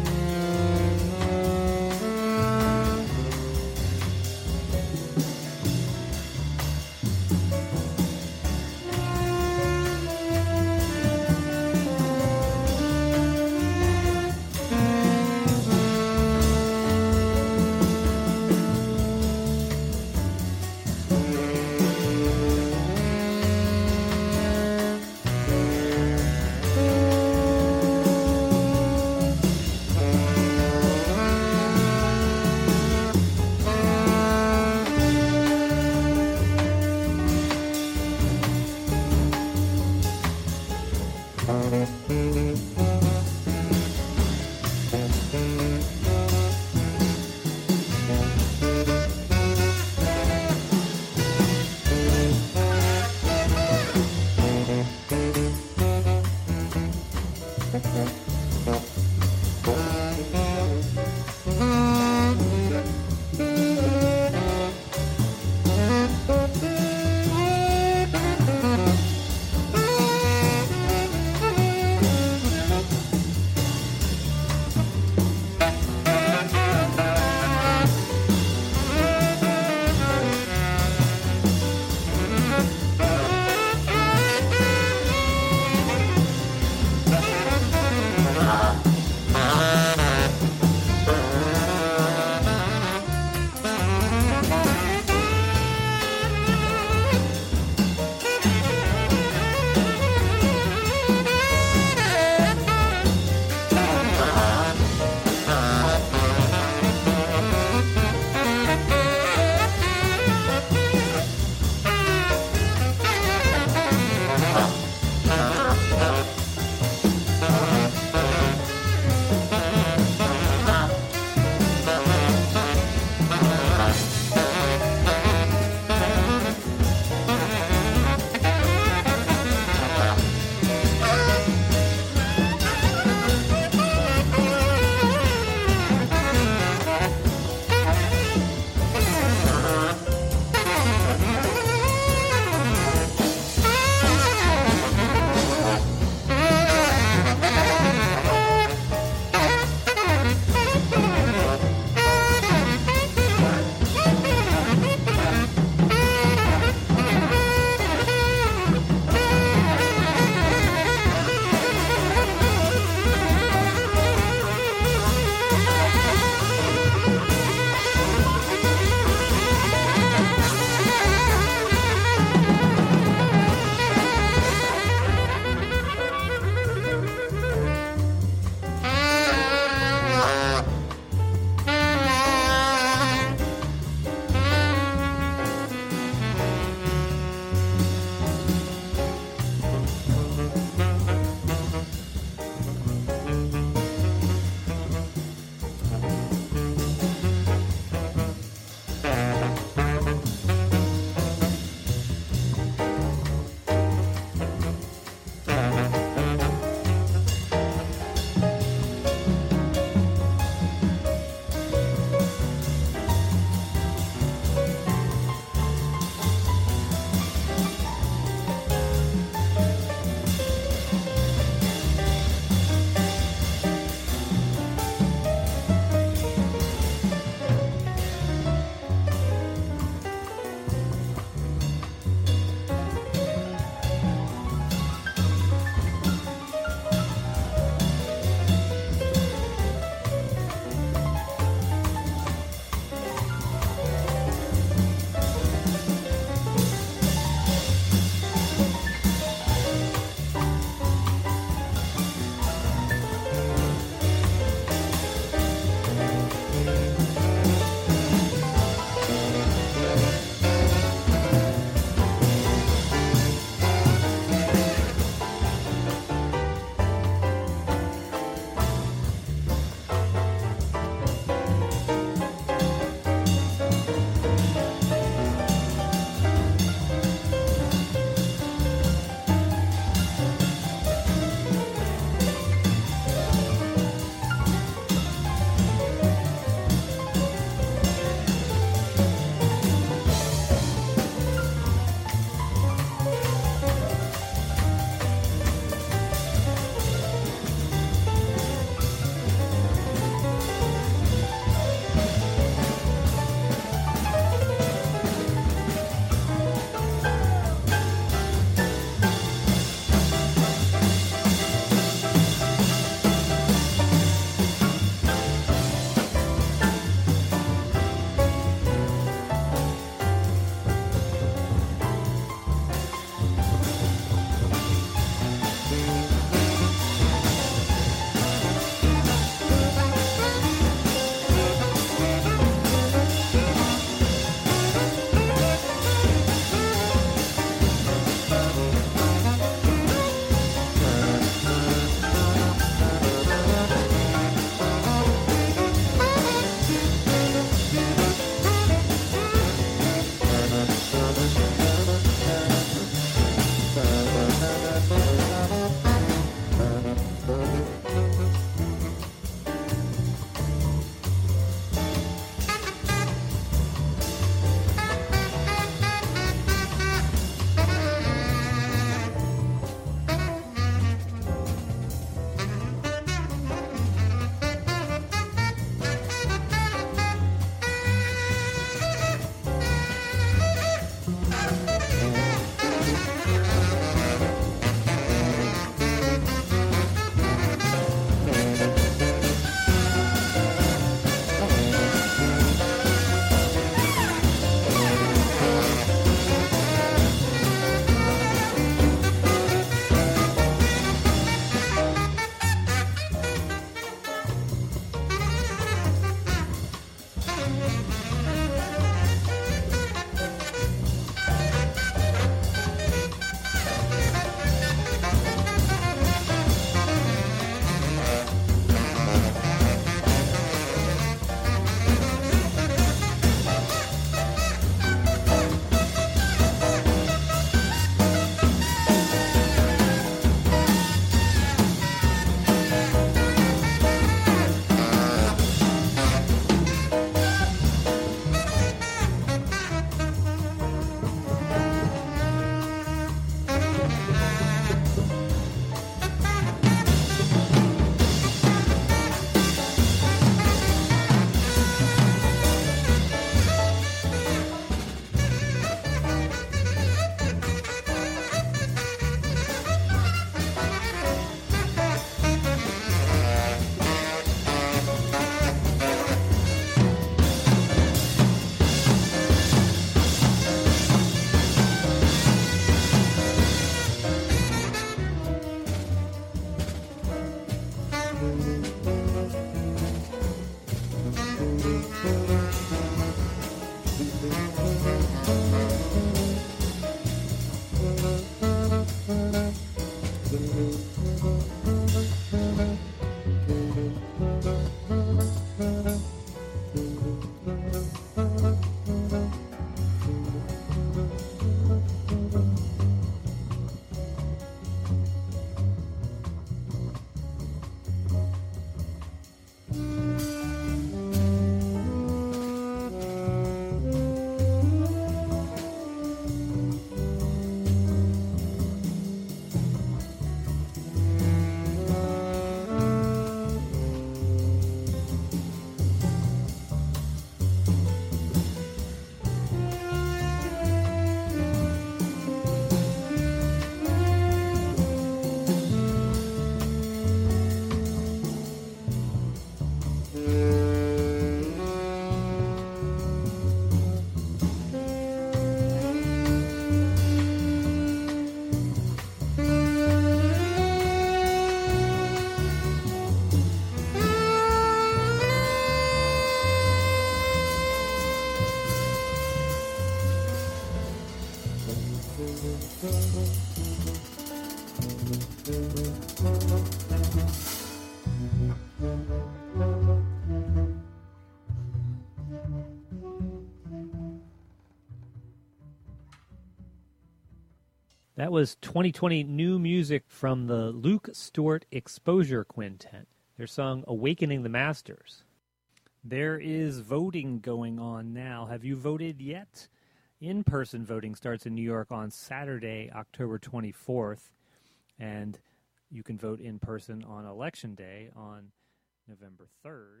That was twenty twenty new music from the Luke Stewart Exposure Quintet. Their song Awakening the Masters. There is voting going on now. Have you voted yet? In-person voting starts in New York on Saturday, October twenty-fourth, and you can vote in person on Election Day on November third.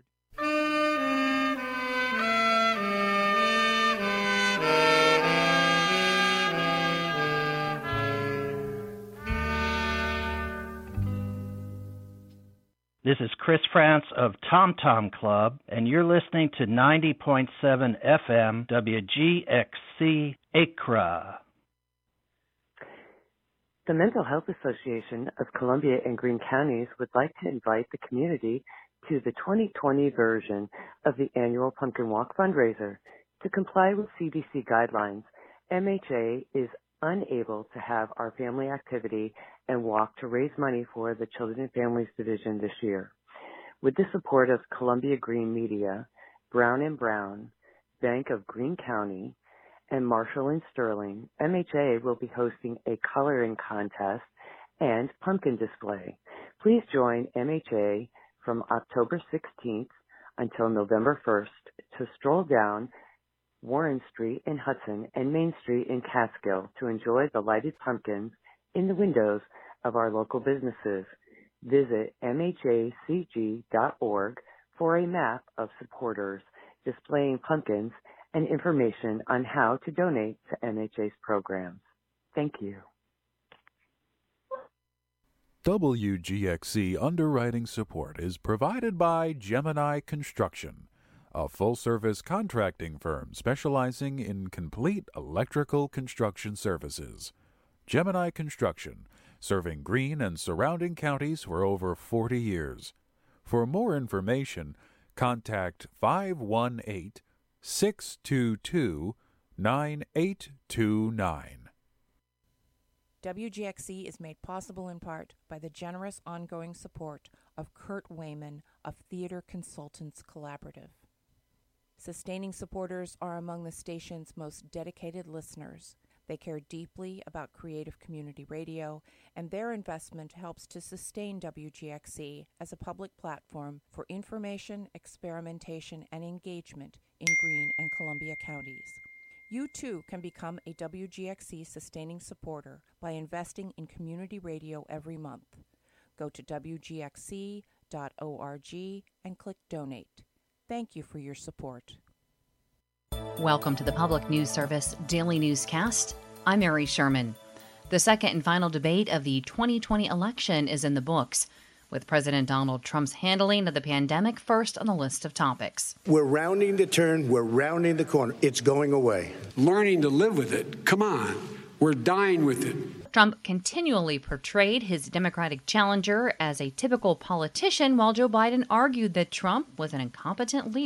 This is Chris France of Tom Tom Club, and you're listening to ninety point seven F M W G X C Accra. The Mental Health Association of Columbia and Greene Counties would like to invite the community to the twenty twenty version of the annual Pumpkin Walk fundraiser. To comply with C D C guidelines, M H A is unable to have our family activity and walk to raise money for the Children and Families Division this year. With the support of Columbia Green Media, Brown and Brown, Bank of Greene County, and Marshall and Sterling, M H A will be hosting a coloring contest and pumpkin display. Please join M H A from October sixteenth until November first to stroll down Warren Street in Hudson and Main Street in Catskill to enjoy the lighted pumpkins in the windows of our local businesses. Visit M H A C G dot org for a map of supporters displaying pumpkins and information on how to donate to M H A's programs. Thank you. W G X C underwriting support is provided by Gemini Construction, a full-service contracting firm specializing in complete electrical construction services. Gemini Construction, serving Greene and surrounding counties for over forty years. For more information, contact five one eight, six two two, nine eight two nine. W G X C is made possible in part by the generous ongoing support of Kurt Wayman of Theater Consultants Collaborative. Sustaining supporters are among the station's most dedicated listeners. They care deeply about creative community radio, and their investment helps to sustain W G X C as a public platform for information, experimentation, and engagement in Greene and Columbia counties. You too can become a W G X C sustaining supporter by investing in community radio every month. Go to W G X C dot org and click Donate. Thank you for your support. Welcome to the Public News Service Daily Newscast. I'm Mary Sherman. The second and final debate of the twenty twenty election is in the books, with President Donald Trump's handling of the pandemic first on the list of topics. We're rounding the turn. We're rounding the corner. It's going away. Learning to live with it. Come on. We're dying with it. Trump continually portrayed his Democratic challenger as a typical politician, while Joe Biden argued that Trump was an incompetent leader.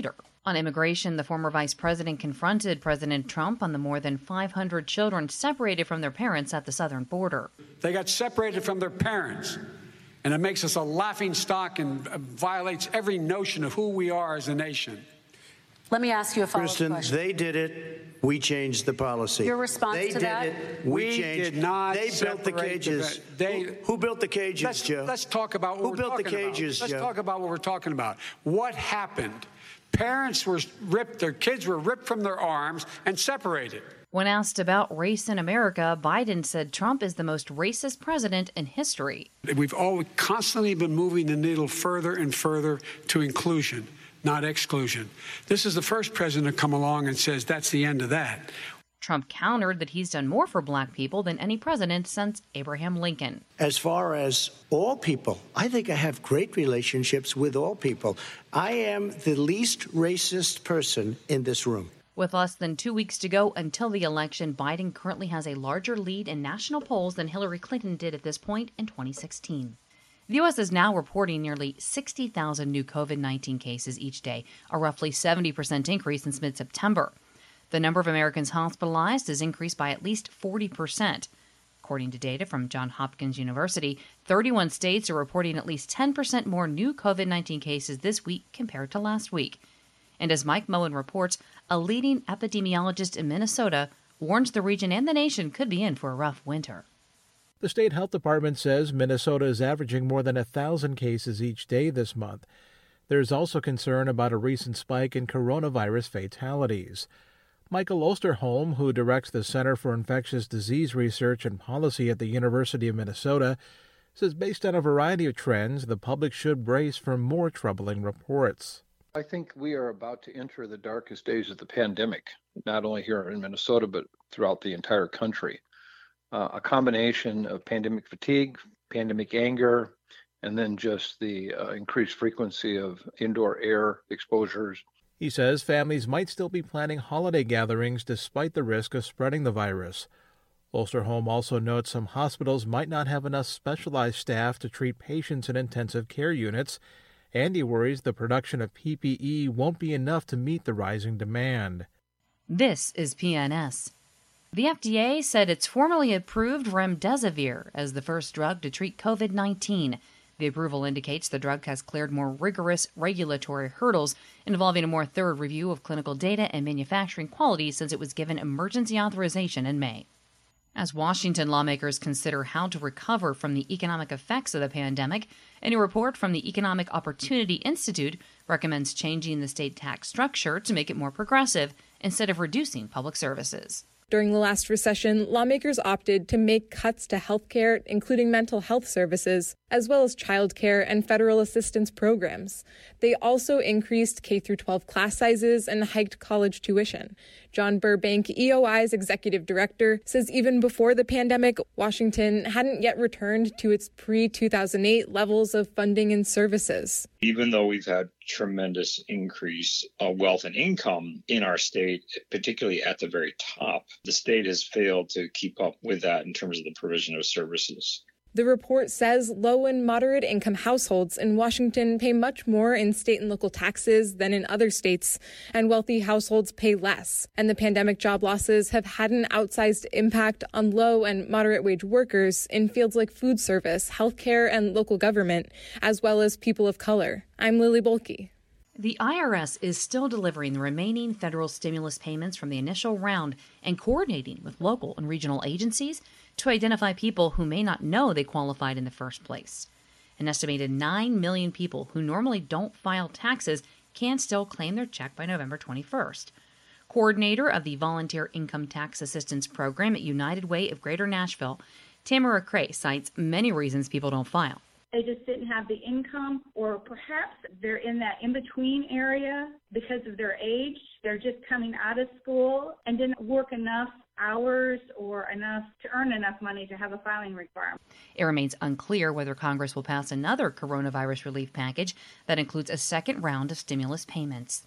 On immigration, the former vice president confronted President Trump on the more than five hundred children separated from their parents at the southern border. They got separated from their parents, and it makes us a laughingstock and violates every notion of who we are as a nation. Let me ask you a follow-up Kristen, question. they did it. We changed the policy. Your response they to did that? It. We, We changed. did not They built the separate cages. the- they- who, who built the cages, Let's, Joe? let's talk about what Who we're built the talking cages, about. Let's Joe? talk about what we're talking about. What happened? Parents were ripped, their kids were ripped from their arms and separated. When asked about race in America, Biden said Trump is the most racist president in history. We've all constantly been moving the needle further and further to inclusion, not exclusion. This is the first president to come along and says that's the end of that. Trump countered that he's done more for black people than any president since Abraham Lincoln. As far as all people, I think I have great relationships with all people. I am the least racist person in this room. With less than two weeks to go until the election, Biden currently has a larger lead in national polls than Hillary Clinton did at this point in twenty sixteen. The U S is now reporting nearly sixty thousand new COVID nineteen cases each day, a roughly seventy percent increase since mid-September. The number of Americans hospitalized has increased by at least forty percent. According to data from Johns Hopkins University, thirty-one states are reporting at least ten percent more new COVID nineteen cases this week compared to last week. And as Mike Moen reports, a leading epidemiologist in Minnesota warns the region and the nation could be in for a rough winter. The state health department says Minnesota is averaging more than one thousand cases each day this month. There's also concern about a recent spike in coronavirus fatalities. Michael Osterholm, who directs the Center for Infectious Disease Research and Policy at the University of Minnesota, says based on a variety of trends, the public should brace for more troubling reports. I think we are about to enter the darkest days of the pandemic, not only here in Minnesota, but throughout the entire country. Uh, a combination of pandemic fatigue, pandemic anger, and then just the uh, increased frequency of indoor air exposures. He says families might still be planning holiday gatherings despite the risk of spreading the virus. Osterholm also notes some hospitals might not have enough specialized staff to treat patients in intensive care units, and he worries the production of P P E won't be enough to meet the rising demand. This is P N S. The F D A said it's formally approved remdesivir as the first drug to treat COVID nineteen. The approval indicates the drug has cleared more rigorous regulatory hurdles involving a more thorough review of clinical data and manufacturing quality since it was given emergency authorization in May. As Washington lawmakers consider how to recover from the economic effects of the pandemic, a new report from the Economic Opportunity Institute recommends changing the state tax structure to make it more progressive instead of reducing public services. During the last recession, lawmakers opted to make cuts to health care, including mental health services, as well as child care and federal assistance programs. They also increased K through twelve class sizes and hiked college tuition. John Burbank, E O I's executive director, says even before the pandemic, Washington hadn't yet returned to its pre two thousand eight levels of funding and services. Even though we've had tremendous increase of wealth and income in our state, particularly at the very top, the state has failed to keep up with that in terms of the provision of services. The report says low and moderate income households in Washington pay much more in state and local taxes than in other states, and wealthy households pay less. And the pandemic job losses have had an outsized impact on low and moderate wage workers in fields like food service, healthcare, and local government, as well as people of color. I'm Lily Bolke. The I R S is still delivering the remaining federal stimulus payments from the initial round and coordinating with local and regional agencies to identify people who may not know they qualified in the first place. An estimated nine million people who normally don't file taxes can still claim their check by November twenty-first. Coordinator of the Volunteer Income Tax Assistance Program at United Way of Greater Nashville, Tamara Cray cites many reasons people don't file. They just didn't have the income, or perhaps they're in that in-between area because of their age. They're just coming out of school and didn't work enough hours or enough to earn enough money to have a filing requirement. It remains unclear whether Congress will pass another coronavirus relief package that includes a second round of stimulus payments.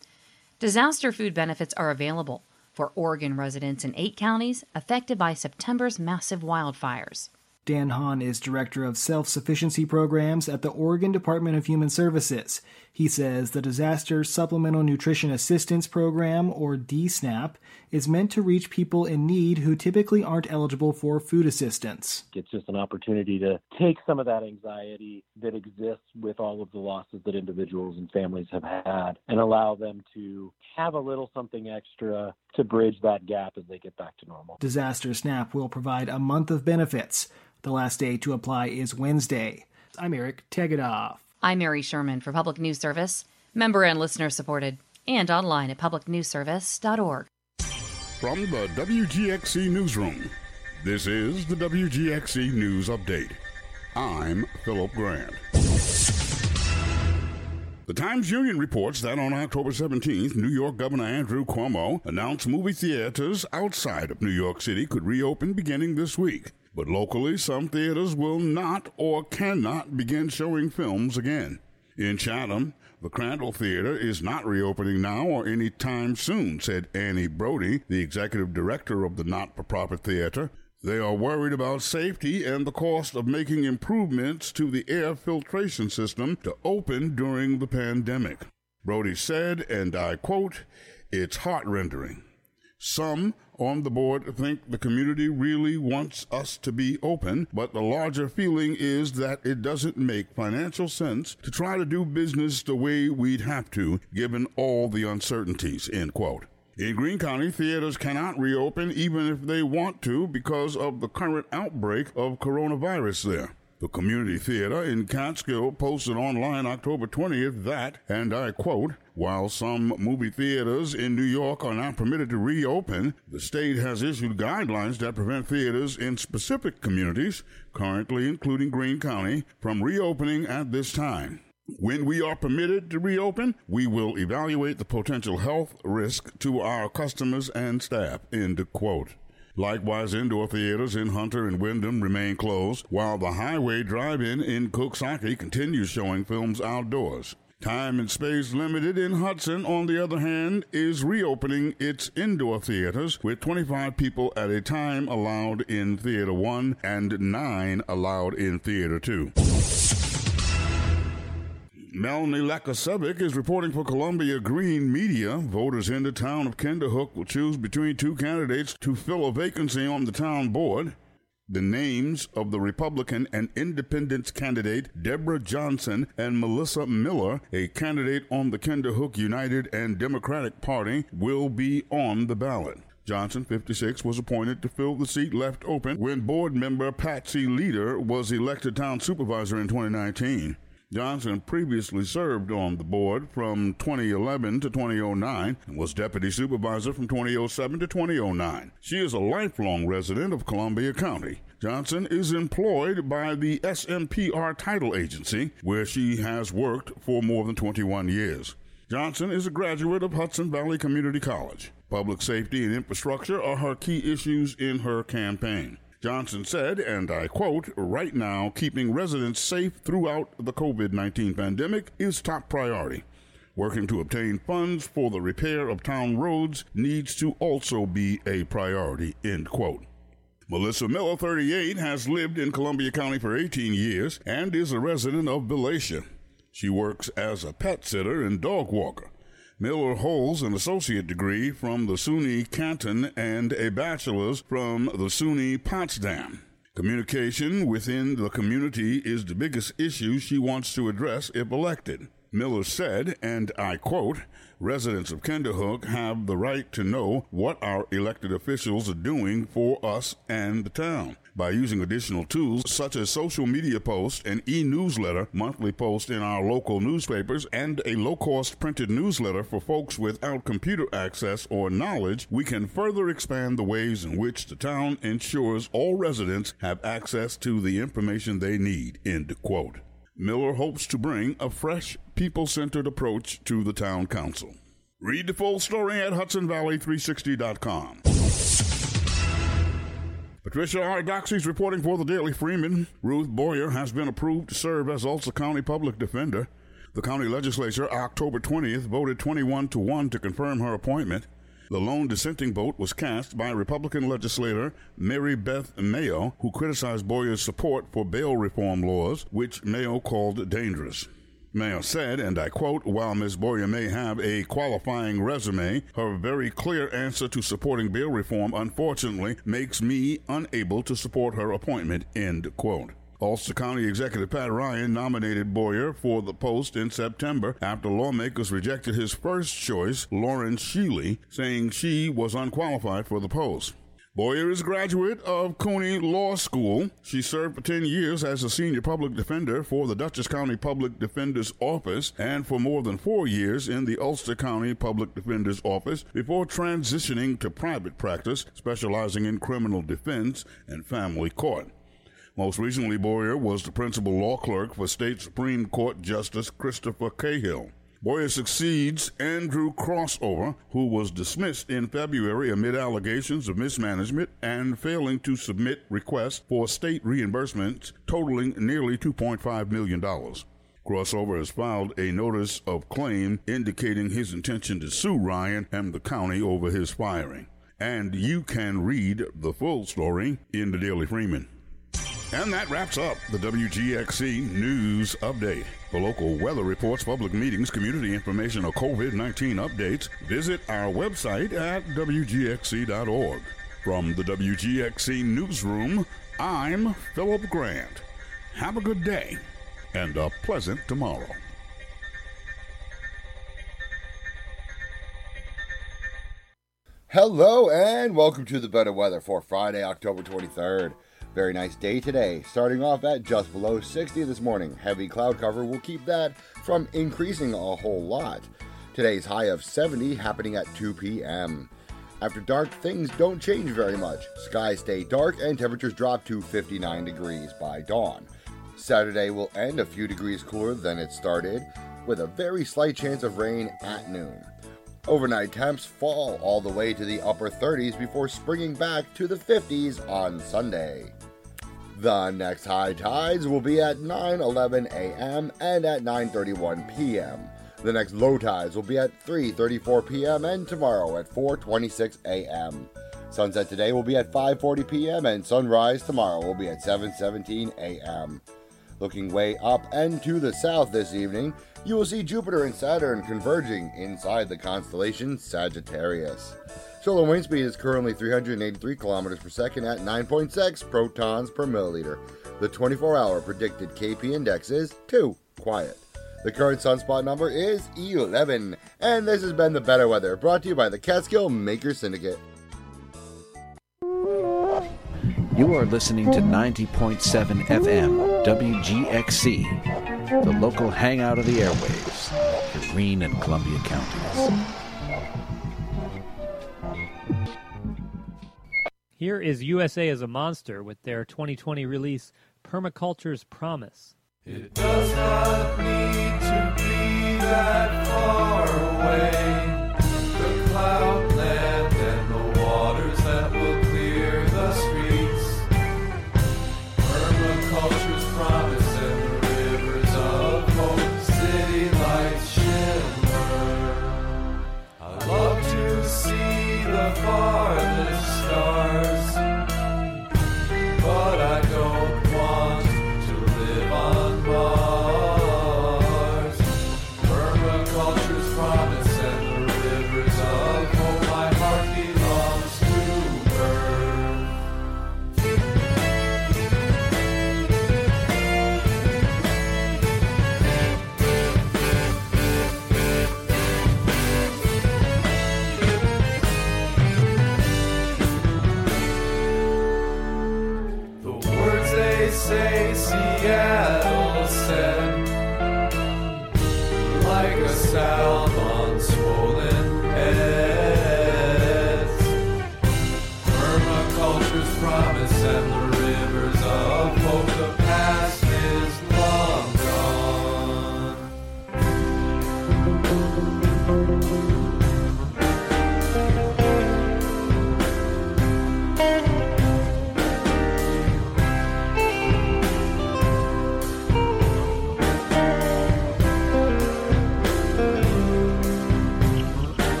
Disaster food benefits are available for Oregon residents in eight counties affected by September's massive wildfires. Dan Hahn is Director of Self-Sufficiency Programs at the Oregon Department of Human Services. He says the Disaster Supplemental Nutrition Assistance Program, or D SNAP, is meant to reach people in need who typically aren't eligible for food assistance. It's just an opportunity to take some of that anxiety that exists with all of the losses that individuals and families have had and allow them to have a little something extra to bridge that gap as they get back to normal. Disaster SNAP will provide a month of benefits. The last day to apply is Wednesday. I'm Eric Tegedoff. I'm Mary Sherman for Public News Service, member and listener supported, and online at public news service dot org. From the W G X C Newsroom, this is the W G X C News Update. I'm Philip Grant. The Times-Union reports that on October seventeenth, New York Governor Andrew Cuomo announced movie theaters outside of New York City could reopen beginning this week. But locally, some theaters will not or cannot begin showing films again. In Chatham, the Crandall Theater is not reopening now or any time soon, said Annie Brody, the executive director of the not-for-profit theater. They are worried about safety and the cost of making improvements to the air filtration system to open during the pandemic. Brody said, and I quote, "It's heart-rending. Some on the board think the community really wants us to be open, but the larger feeling is that it doesn't make financial sense to try to do business the way we'd have to, given all the uncertainties," end quote. In Greene County, theaters cannot reopen even if they want to because of the current outbreak of coronavirus there. The community theater in Catskill posted online October twentieth that, and I quote, "While some movie theaters in New York are not permitted to reopen, the state has issued guidelines that prevent theaters in specific communities, currently including Greene County, from reopening at this time. When we are permitted to reopen, we will evaluate the potential health risk to our customers and staff," end quote. Likewise, indoor theaters in Hunter and Wyndham remain closed, while the Highway Drive-In in Coxsackie continues showing films outdoors. Time and Space Limited in Hudson, on the other hand, is reopening its indoor theaters with twenty-five people at a time allowed in Theater one and nine allowed in Theater two. Melanie Lakasevic is reporting for Columbia Green Media. Voters in the town of Kinderhook will choose between two candidates to fill a vacancy on the town board. The names of the Republican and Independent candidate Deborah Johnson and Melissa Miller, a candidate on the Kinderhook United and Democratic Party, will be on the ballot. Johnson, fifty-six, was appointed to fill the seat left open when board member Patsy Leader was elected town supervisor in twenty nineteen. Johnson previously served on the board from twenty eleven to twenty oh nine and was deputy supervisor from twenty oh seven to twenty oh nine. She is a lifelong resident of Columbia County. Johnson is employed by the S M P R Title Agency, where she has worked for more than twenty-one years. Johnson is a graduate of Hudson Valley Community College. Public safety and infrastructure are her key issues in her campaign. Johnson said, and I quote, "Right now, keeping residents safe throughout the covid nineteen pandemic is top priority. Working to obtain funds for the repair of town roads needs to also be a priority," end quote. Melissa Miller, thirty-eight, has lived in Columbia County for eighteen years and is a resident of Valatia. She works as a pet sitter and dog walker. Miller holds an associate degree from the SUNY Canton and a bachelor's from the SUNY Potsdam. Communication within the community is the biggest issue she wants to address if elected. Miller said, and I quote, "Residents of Kinderhook have the right to know what our elected officials are doing for us and the town. By using additional tools such as social media posts, an e-newsletter, monthly posts in our local newspapers, and a low-cost printed newsletter for folks without computer access or knowledge, we can further expand the ways in which the town ensures all residents have access to the information they need," end quote. Miller hopes to bring a fresh, people-centered approach to the town council. Read the full story at Hudson Valley three sixty dot com. Patricia Ardoxy is reporting for the Daily Freeman. Ruth Boyer has been approved to serve as Ulster County Public Defender. The county legislature, October twentieth, voted twenty-one to one to confirm her appointment. The lone dissenting vote was cast by Republican legislator Mary Beth Mayo, who criticized Boyer's support for bail reform laws, which Mayo called dangerous. Mayo said, and I quote, "While Miz Boyer may have a qualifying resume, her very clear answer to supporting bail reform unfortunately makes me unable to support her appointment," end quote. Ulster County Executive Pat Ryan nominated Boyer for the post in September after lawmakers rejected his first choice, Lauren Sheely, saying she was unqualified for the post. Boyer is a graduate of Cooney Law School. She served for ten years as a senior public defender for the Dutchess County Public Defender's Office and for more than four years in the Ulster County Public Defender's Office before transitioning to private practice, specializing in criminal defense and family court. Most recently, Boyer was the principal law clerk for State Supreme Court Justice Christopher Cahill. Boyer succeeds Andrew Crossover, who was dismissed in February amid allegations of mismanagement and failing to submit requests for state reimbursements totaling nearly two point five million dollars. Crossover has filed a notice of claim indicating his intention to sue Ryan and the county over his firing. And you can read the full story in the Daily Freeman. And that wraps up the W G X C News Update. For local weather reports, public meetings, community information, or COVID nineteen updates, visit our website at W G X C dot org. From the W G X C Newsroom, I'm Philip Grant. Have a good day and a pleasant tomorrow. Hello and welcome to the Better Weather for Friday, October twenty-third. Very nice day today, starting off at just below sixty this morning. Heavy cloud cover will keep that from increasing a whole lot. Today's high of seventy happening at two p.m. After dark, things don't change very much. Skies stay dark and temperatures drop to fifty-nine degrees by dawn. Saturday will end a few degrees cooler than it started, with a very slight chance of rain at noon. Overnight temps fall all the way to the upper thirties before springing back to the fifties on Sunday. The next high tides will be at nine eleven a.m. and at nine thirty-one p.m. The next low tides will be at three thirty-four p.m. and tomorrow at four twenty-six a.m. Sunset today will be at five forty p.m. and sunrise tomorrow will be at seven seventeen a.m. Looking way up and to the south this evening, you will see Jupiter and Saturn converging inside the constellation Sagittarius. Solar wind speed is currently three hundred eighty-three kilometers per second at nine point six protons per milliliter. The twenty-four hour predicted K P index is two. Quiet. The current sunspot number is eleven. And this has been the Better Weather, brought to you by the Catskill Maker Syndicate. You are listening to ninety point seven F M W G X C, the local hangout of the airwaves for Greene and Columbia counties. Here is U S A as a Monster with their twenty twenty release, Permaculture's Promise. It does not need to be that far away. The cloudland and the waters that will clear the streets. Permaculture's promise and the rivers of hope, city lights shimmer. I love to see the farthest stars, but I don't want to live on Mars. Permaculture's promise and the rivers of hope, my heart belongs to Earth. The words they say Seattle said, like a salve on swollen heads. Permaculture's promise and the rivers of hope, the past is long gone.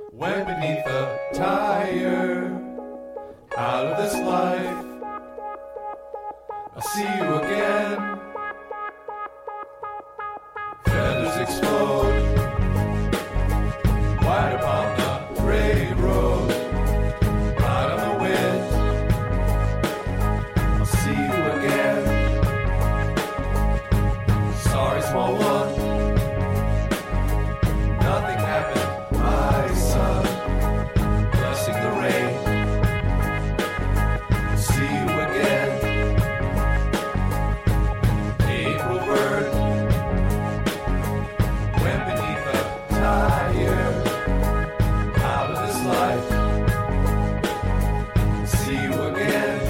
When beneath a tire, out of this life, I'll see you again. Feathers explode, wide upon the gray road, ride on the wind, I'll see you again. Sorry, small one, nothing happened, my son, blessing the rain, see you again. April bird, when beneath a tire, out of this life, see you again.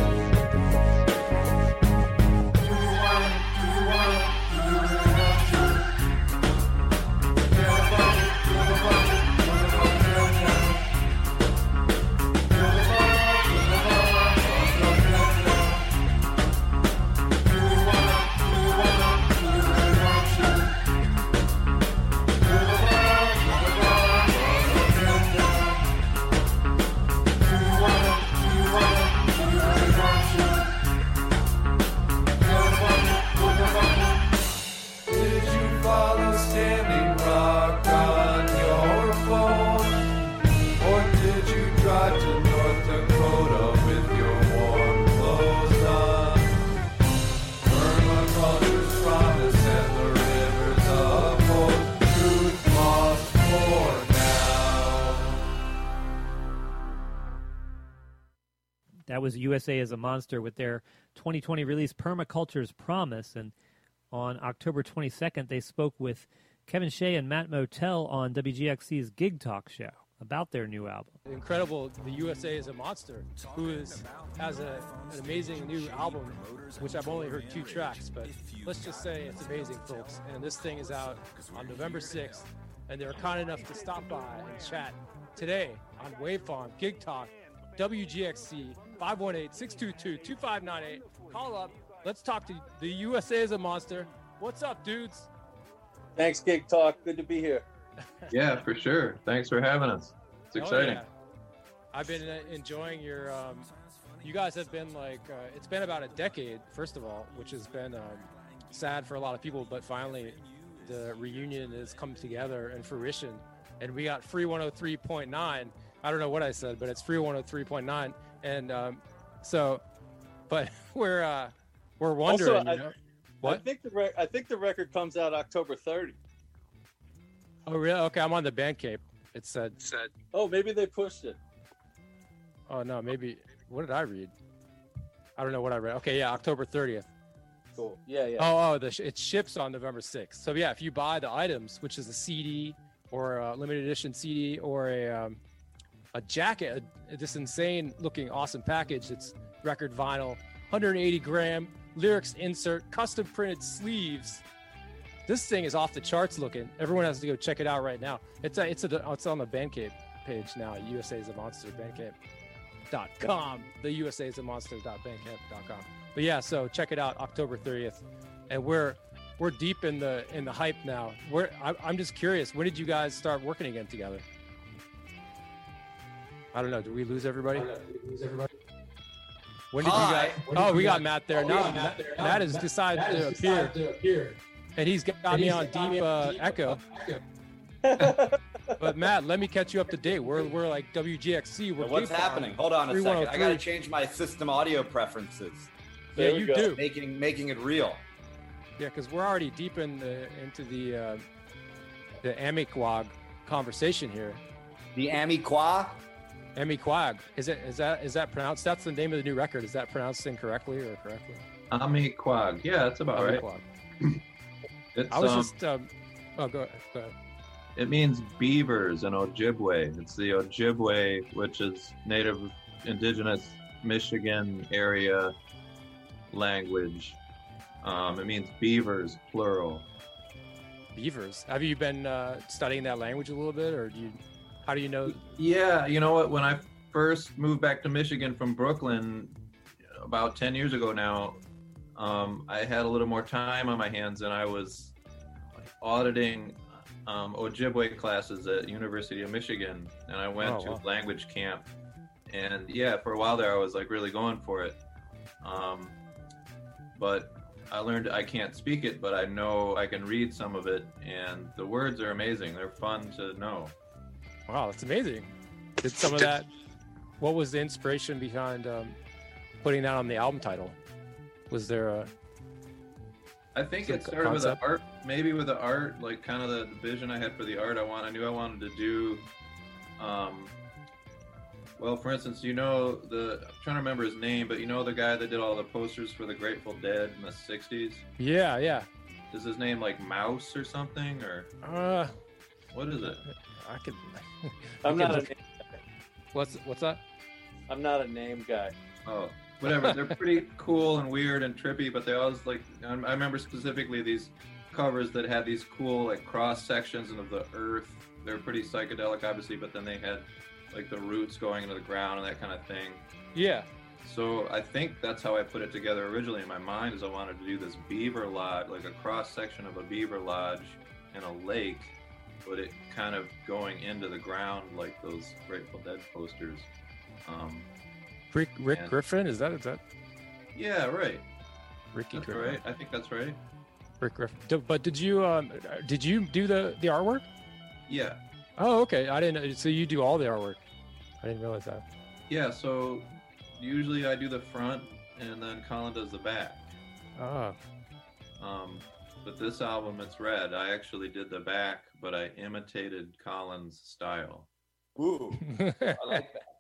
Did you follow Standing Rock on your phone? Or did you drive to North Dakota with your warm clothes on? Permaculture's promise and the rivers of hope, truth lost for now. That was U S A as a Monster with their twenty twenty release Permaculture's Promise. And on October twenty-second, they spoke with Kevin Shea and Matt Motel on W G X C's Gig Talk show about their new album. Incredible, the U S A is a Monster, who is has a, an amazing new album, which I've only heard two tracks, but let's just say it's amazing, folks. And this thing is out on November sixth, and they're kind enough to stop by and chat today on Wave Farm, Gig Talk, W G X C, five one eight, six two two, two five nine eight. Call up. Let's talk to the U S A is a Monster. What's up, dudes? Thanks, Gig Talk. Good to be here. Yeah, for sure. Thanks for having us. It's exciting. Oh, yeah. I've been uh, enjoying your. Um, you guys have been like. Uh, it's been about a decade, first of all, which has been um, sad for a lot of people. But finally, the reunion has come together in fruition, and we got Free one oh three point nine. I don't know what I said, but it's Free one oh three point nine, and um, so, but we're uh, we're wondering. Also, I, you know, what? I think the re- I think the record comes out October thirtieth. Oh, really? Okay, I'm on the Bandcamp. It said. Said. Oh, maybe they pushed it. Oh no, maybe. What did I read? I don't know what I read. Okay, yeah, October thirtieth. Cool. Yeah, yeah. Oh, oh, the sh- it ships on November sixth. So yeah, if you buy the items, which is a C D or a limited edition C D or a um, a jacket, a, this insane looking awesome package. It's record vinyl, one hundred eighty gram, lyrics insert, custom printed sleeves. This thing is off the charts looking. Everyone has to go check it out right now. It's a, it's a, it's on the Bandcamp page now. U S A is a Monster Bandcamp dot com. The U S A is a Monster Bandcamp dot com. But yeah, so check it out October thirtieth, and we're we're deep in the in the hype now. We're I, I'm just curious. When did you guys start working again together? I don't know. Did we lose everybody? Did we lose everybody? When did Hi. you guys? Oh, we got Matt there. Oh, now Matt, Matt, there. Matt has decided, Matt to, has appear. decided to appear. And he's got And me he's on got deep me uh, on deep, echo. uh, But Matt, let me catch you up to date. We're we're like W G X C. We're What's Gig Farm, happening? Hold on a three one oh second. I gotta three. change my system audio preferences. Yeah, There we you go. do. Making making it real. Yeah, because we're already deep in the into the uh, the Amiquag conversation here. The Amiquag? Amiquag. Is it is that is that pronounced? That's the name of the new record. Is that pronounced incorrectly or correctly? Amiquag. Yeah, that's about right. Amiquag. It's, I was um, just. Um, oh, go, go ahead. It means beavers in Ojibwe. It's the Ojibwe, which is native indigenous Michigan area language. Um, it means beavers, plural. Beavers. Have you been uh, studying that language a little bit, or do you? How do you know? Yeah, you know what? When I first moved back to Michigan from Brooklyn about ten years ago now, um, I had a little more time on my hands, and I was auditing um, Ojibwe classes at University of Michigan, and I went Oh, to wow. language camp. And yeah, for a while there, I was like really going for it. Um, but I learned I can't speak it, but I know I can read some of it, and the words are amazing. They're fun to know. Wow, that's amazing. Did some of that? What was the inspiration behind um, putting that on the album title? Was there a? I think Some it started with the concept? art, maybe with the art, like kind of the vision I had for the art. I want, I knew I wanted to do. Um, well, for instance, you know the I'm trying to remember his name, but you know the guy that did all the posters for the Grateful Dead in the sixties. Yeah, yeah. Is his name like Mouse or something, or Uh, what is it? I could. I'm we not could a look- What's what's that? I'm not a name guy. Oh, whatever. They're pretty cool and weird and trippy, but they always like. I I remember specifically these covers that had these cool like cross sections of the earth. They're pretty psychedelic, obviously, but then they had like the roots going into the ground and that kind of thing. Yeah. So I think that's how I put it together originally in my mind. Is I wanted to do this beaver lodge, like a cross section of a beaver lodge in a lake, but it kind of going into the ground like those Grateful Dead posters. Um, Rick Rick and- Griffin, is that is that Yeah, right. Ricky That's Griffin? right. I think that's right. Rick Griffin. D- But did you um did you do the the artwork? Yeah. Oh, okay. I didn't. know. So you do all the artwork. I didn't realize that. Yeah, so usually I do the front and then Colin does the back. Oh. Um, but this album, it's red. I actually did the back, but I imitated Colin's style. Ooh, I like that.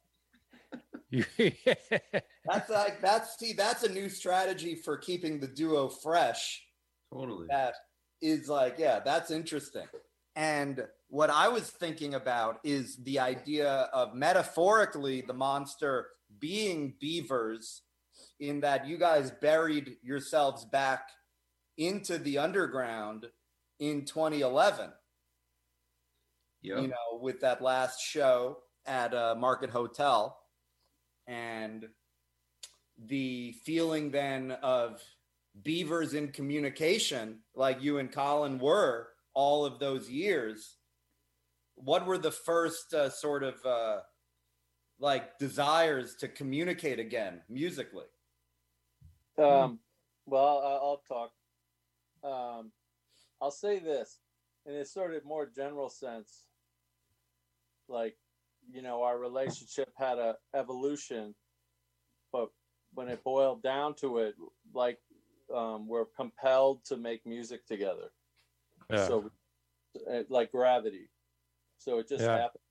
That's like that's see that's a new strategy for keeping the duo fresh. Totally. That is like, yeah, that's interesting. And what I was thinking about is the idea of metaphorically the monster being beavers, in that you guys buried yourselves back into the underground in twenty eleven. Yep. You know, with that last show at uh, Market Hotel, and the feeling then of beavers in communication, like you and Colin were all of those years. What were the first uh, sort of uh, like desires to communicate again musically? Um, well, I- I'll talk. Um, I'll say this in a sort of more general sense. Like, you know, our relationship had a evolution, but when it boiled down to it, like, um, we're compelled to make music together. Yeah. So, uh, like gravity. So it just Yeah. happened.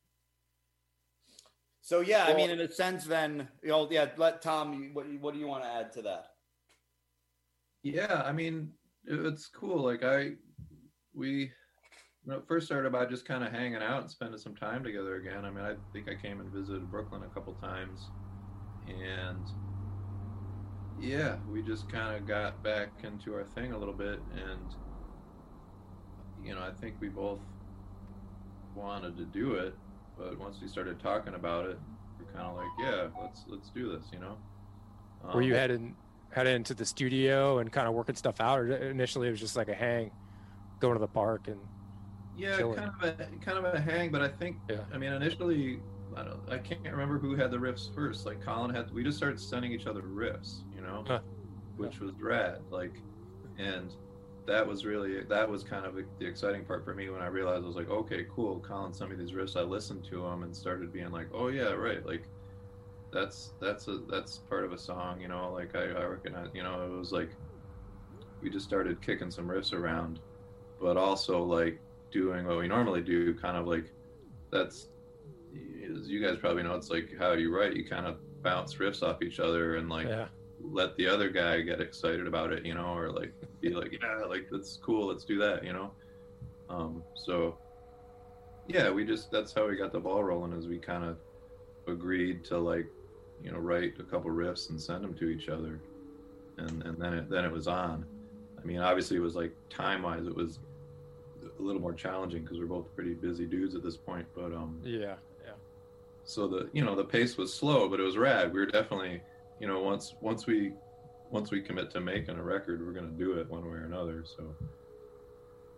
So yeah, I Well- mean, in a sense, then you know, yeah. Let Tom. What what do you want to add to that? Yeah, I mean, it- it's cool. Like I, we, when it first started about just kind of hanging out and spending some time together again. I mean, I think I came and visited Brooklyn a couple times, and yeah, we just kind of got back into our thing a little bit, and you know, I think we both wanted to do it, but once we started talking about it, we're kind of like, yeah, let's let's do this, you know. Were you Um, heading heading into the studio and kind of working stuff out, or initially it was just like a hang, going to the park and Yeah, chilling? kind of a kind of a hang, but I think Yeah. I mean initially I don't I can't remember who had the riffs first. Like Colin had we just started sending each other riffs, you know, Huh. which was rad. Like, and that was really that was kind of the exciting part for me when I realized I was like, okay, cool. Colin sent me these riffs. I listened to them and started being like, oh yeah, right. Like that's that's a that's part of a song, you know. Like I, I recognize, you know, it was like we just started kicking some riffs around, but also like doing what we normally do, kind of like that's as you guys probably know, it's like how you write, you kind of bounce riffs off each other and like Yeah. let the other guy get excited about it, you know, or like be like, yeah, like that's cool, let's do that, you know. Um so yeah, we just that's how we got the ball rolling, is we kind of agreed to like, you know, write a couple riffs and send them to each other, and and then it then it was on. I mean, obviously it was like time wise it was a little more challenging because we're both pretty busy dudes at this point, but um Yeah, yeah. so the you know the pace was slow, but it was rad. We were definitely, you know, once once we once we commit to making a record, we're gonna do it one way or another. So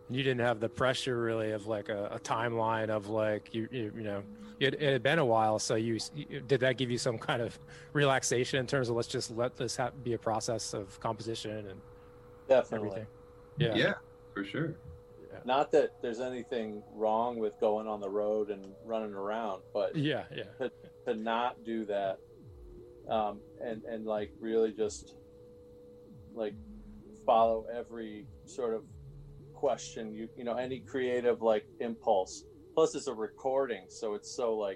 You didn't have the pressure really of like a, a timeline of like you you, you know it, it had been a while, so you did that give you some kind of relaxation in terms of let's just let this ha- be a process of composition and Definitely. everything. Yeah, Yeah, for sure. Not that there's anything wrong with going on the road and running around, but Yeah, yeah. to, to not do that, um, and and like really just like follow every sort of question you you know any creative like impulse. Plus, it's a recording, so it's so like,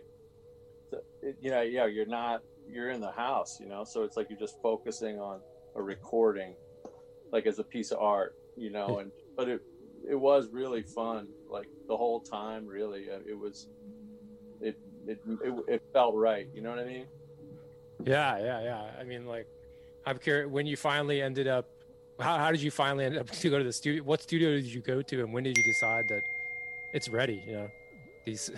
it, you know, yeah, you're not you're in the house, you know, so it's like you're just focusing on a recording, like as a piece of art, you know, and but it. It was really fun, like the whole time. Really, it was. It it it, it felt right. You know what I mean? Yeah, yeah, yeah. I mean, like, I'm curious when you finally ended up. How how did you finally end up to go to the studio? What studio did you go to, and when did you decide that it's ready? You know, these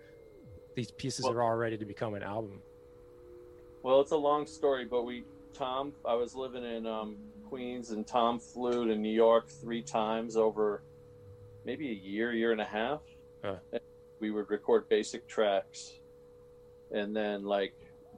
these pieces Well- are all ready to become an album. Well, it's a long story, but we Tom. I was living in um, Queens, and Tom flew to New York three times over maybe a year, year and a half. Huh. And we would record basic tracks, and then like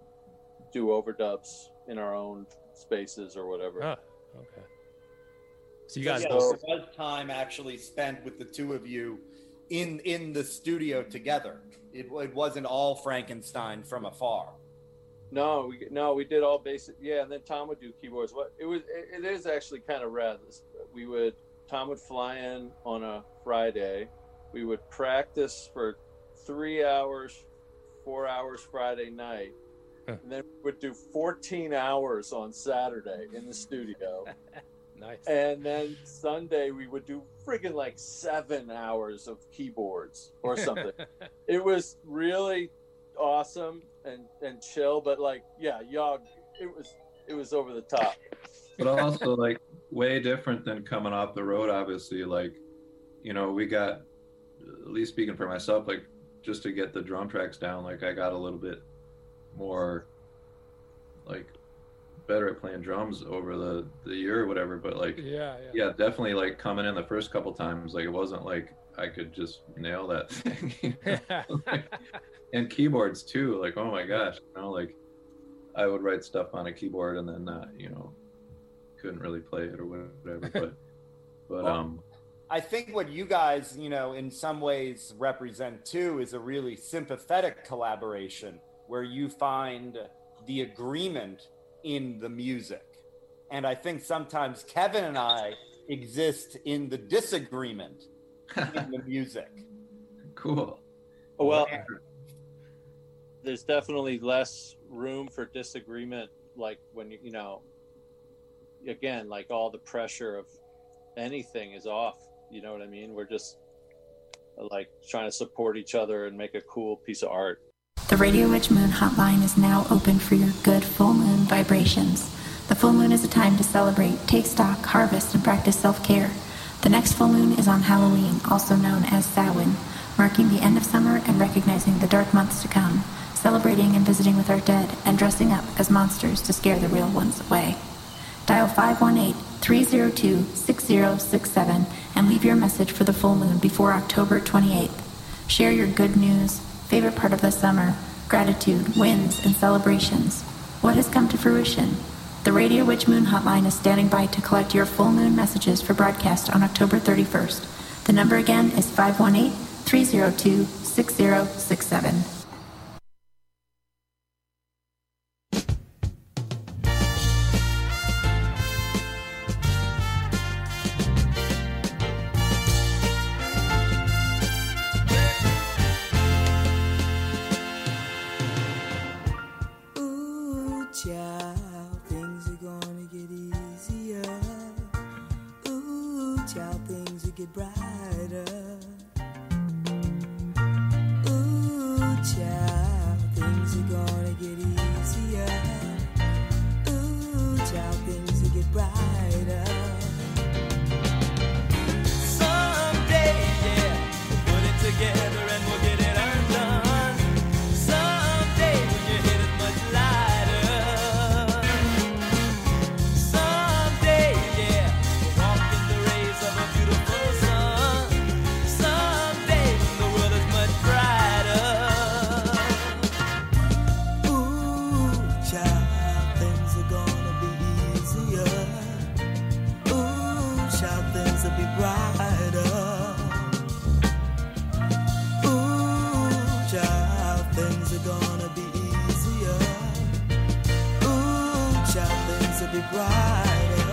do overdubs in our own spaces or whatever. Oh, okay. So you So, guys yeah, both. there was time actually spent with the two of you in in the studio together. It, it wasn't all Frankenstein from afar. No, we no, we did all basic. Yeah, and then Tom would do keyboards. What it was, it, it is actually kind of rad. This- We would Tom would fly in on a Friday. We would practice for three hours, four hours Friday night, Huh. and then we would do fourteen hours on Saturday in the studio. Nice. And then Sunday we would do friggin' like seven hours of keyboards or something. It was really awesome and, and chill, but like, yeah, y'all, it was it was over the top. But also like way different than coming off the road, obviously. Like, you know, we got, at least speaking for myself, like just to get the drum tracks down, like I got a little bit more like better at playing drums over the the year or whatever, but like Yeah, yeah. yeah definitely like coming in the first couple times, like it wasn't like I could just nail that thing, you know? Like, and keyboards too, like oh my gosh, you know, like I would write stuff on a keyboard and then not, you know, couldn't really play it or whatever, but but Well, um I think what you guys, you know, in some ways represent too is a really sympathetic collaboration where you find the agreement in the music. And I think sometimes Kevin and I exist in the disagreement in the music. Cool. Well, there's definitely less room for disagreement, like when you you know, again, like all the pressure of anything is off. You know what I mean? We're just like trying to support each other and make a cool piece of art. The Radio Witch Moon hotline is now open for your good full moon vibrations. The full moon is a time to celebrate, take stock, harvest, and practice self-care. The next full moon is on Halloween, also known as Samhain, marking the end of summer and recognizing the dark months to come, celebrating and visiting with our dead, and dressing up as monsters to scare the real ones away. Dial five one eight, three zero two, six zero six seven and leave your message for the full moon before October twenty-eighth. Share your good news, favorite part of the summer, gratitude, wins, and celebrations. What has come to fruition? The Radio Witch Moon hotline is standing by to collect your full moon messages for broadcast on October thirty-first. The number again is five one eight, three zero two, six zero six seven. Ooh, child, things are gonna get easier. Ooh, child, things will get brighter. Ooh, child, things are gonna get easier. Ooh, child, things will get brighter. Someday, yeah, we'll put it together and we'll get it undone. Someday, when your head is much lighter. Someday, yeah, we'll walk in the rays of a beautiful sun. gonna be easier. Ooh, child, things will be brighter.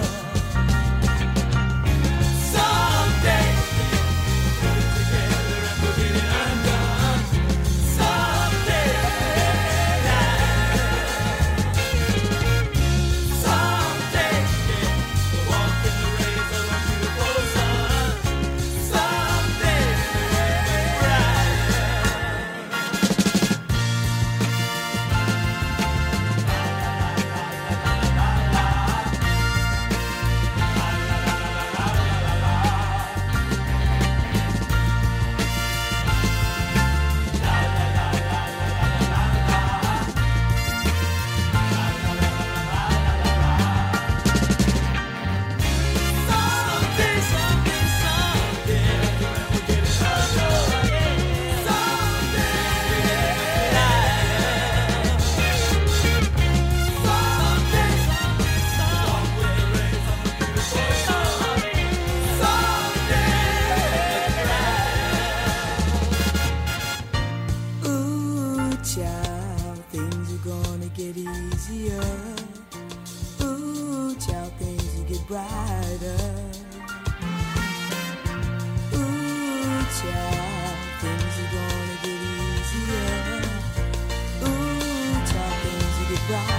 Someday, we'll get together and we'll get it undone. Someday, someday, we'll walk in the rays of a beautiful sun. Someday, ooh, child, things are gonna get easier. Ooh, child, things will get brighter. Ooh, child, things are gonna get easier. Ooh, child, things will get brighter.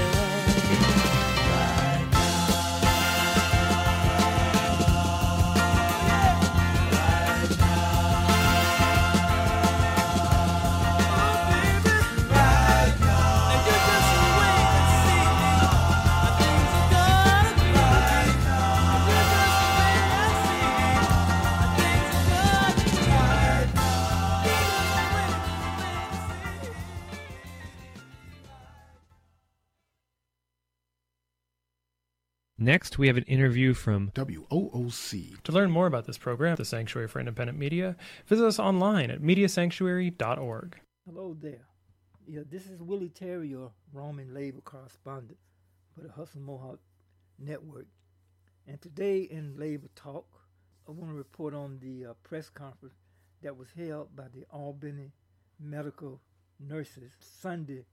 Next, we have an interview from W O O C. To learn more about this program, the Sanctuary for Independent Media, visit us online at media sanctuary dot org. Hello there. Yeah, this is Willie Terry, your Roman labor correspondent for the Hudson Mohawk Network. And today in Labor Talk, I want to report on the uh, press conference that was held by the Albany Medical Nurses Sunday,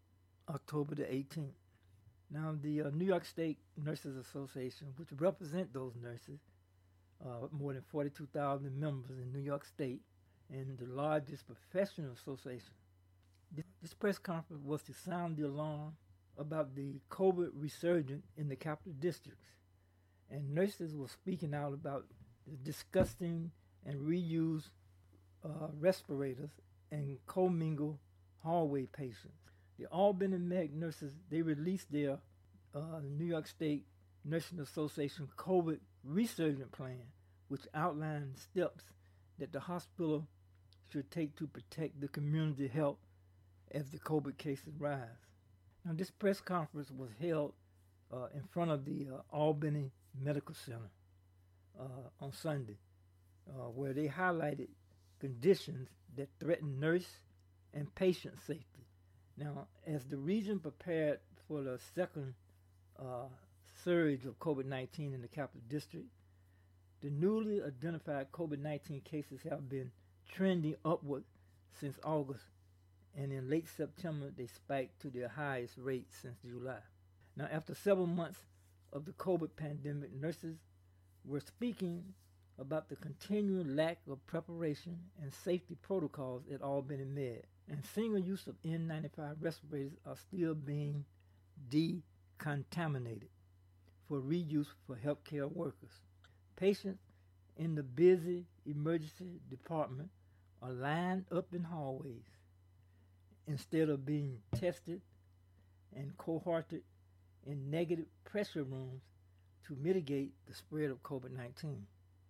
October the eighteenth. Now, the uh, New York State Nurses Association, which represent those nurses, uh, more than forty-two thousand members in New York State, and the largest professional association. This press conference was to sound the alarm about the COVID resurgence in the capital districts. And nurses were speaking out about the disgusting and reused uh, respirators and commingled hallway patients. The Albany Med nurses, they released their uh, New York State Nursing Association COVID resurgence plan, which outlined steps that the hospital should take to protect the community health as the COVID cases rise. Now, this press conference was held uh, in front of the uh, Albany Medical Center uh, on Sunday, uh, where they highlighted conditions that threaten nurse and patient safety. Now, as the region prepared for the second uh, surge of COVID nineteen in the capital district, the newly identified COVID nineteen cases have been trending upward since August, and in late September, they spiked to their highest rate since July. Now, after several months of the COVID pandemic, nurses were speaking about the continuing lack of preparation and safety protocols at Albany Med, and single use of N ninety-five respirators are still being decontaminated for reuse for healthcare workers. Patients in the busy emergency department are lined up in hallways instead of being tested and cohorted in negative pressure rooms to mitigate the spread of COVID nineteen.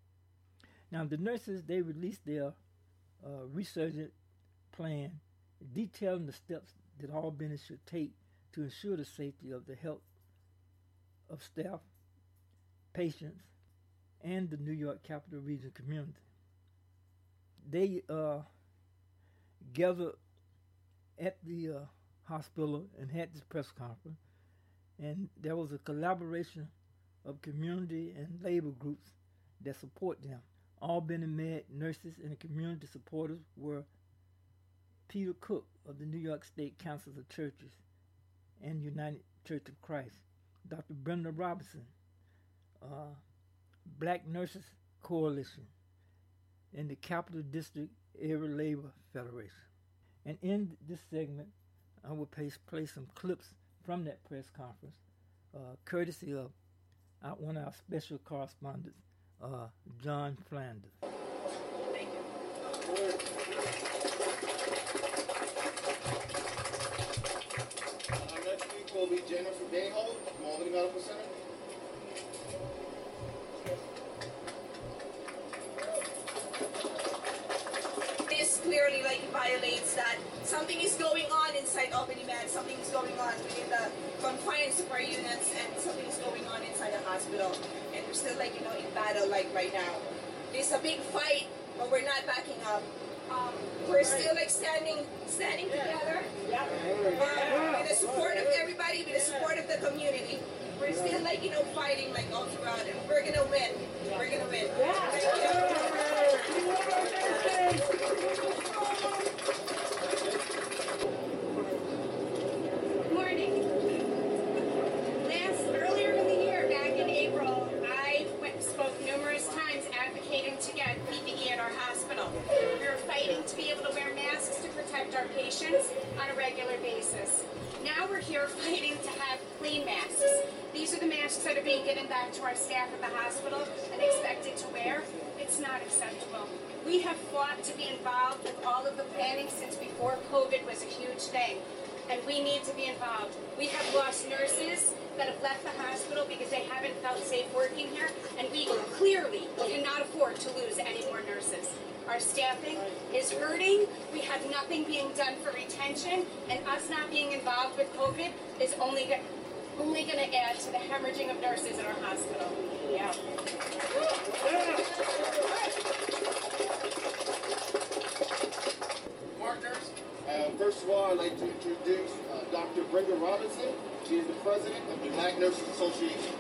Now, the nurses, they released their uh, resurgent plan detailing the steps that Albany should take to ensure the safety of the health of staff, patients, and the New York Capital Region community. They uh, gathered at the uh, hospital and had this press conference, and there was a collaboration of community and labor groups that support them. Albany Med nurses and community supporters were Peter Cook of the New York State Council of Churches and United Church of Christ, Doctor Brenda Robinson, uh, Black Nurses Coalition, and the Capital District Area Labor Federation. And in this segment, I will play, play some clips from that press conference, uh, courtesy of uh, one of our special correspondents, uh, John Flanders. Will be Jennifer Dayhold from Albany Medical Center. This clearly like violates that something is going on inside Albany Med, something is going on within the confined super units, and something is going on inside the hospital. And we're still like, you know, in battle like right now. It's a big fight, but we're not backing up. Um, we're still like standing, standing together uh, with the support of everybody, with the support of the community. We're still like, you know, fighting like all throughout, and we're gonna win. We're gonna win. Good morning. Last earlier in the year, back in April, I went, spoke numerous times advocating to get P P E at our hospital. We were fighting to be able to wear masks to protect our patients on a regular basis. Now we're here fighting to have clean masks. These are the masks that are being given back to our staff at the hospital and expected to wear. It's not acceptable. We have fought to be involved with all of the planning since before COVID was a huge thing, and we need to be involved. We have lost nurses that have left the hospital because they haven't felt safe working here, and we clearly cannot afford to lose any more nurses. Our staffing is hurting. We have nothing being done for retention, and us not being involved with COVID is only go- only going to add to the hemorrhaging of nurses in our hospital. Yeah. Partners, uh, first of all, I'd like to introduce uh, Doctor Brenda Robinson. She is the president of the Black Nurses Association.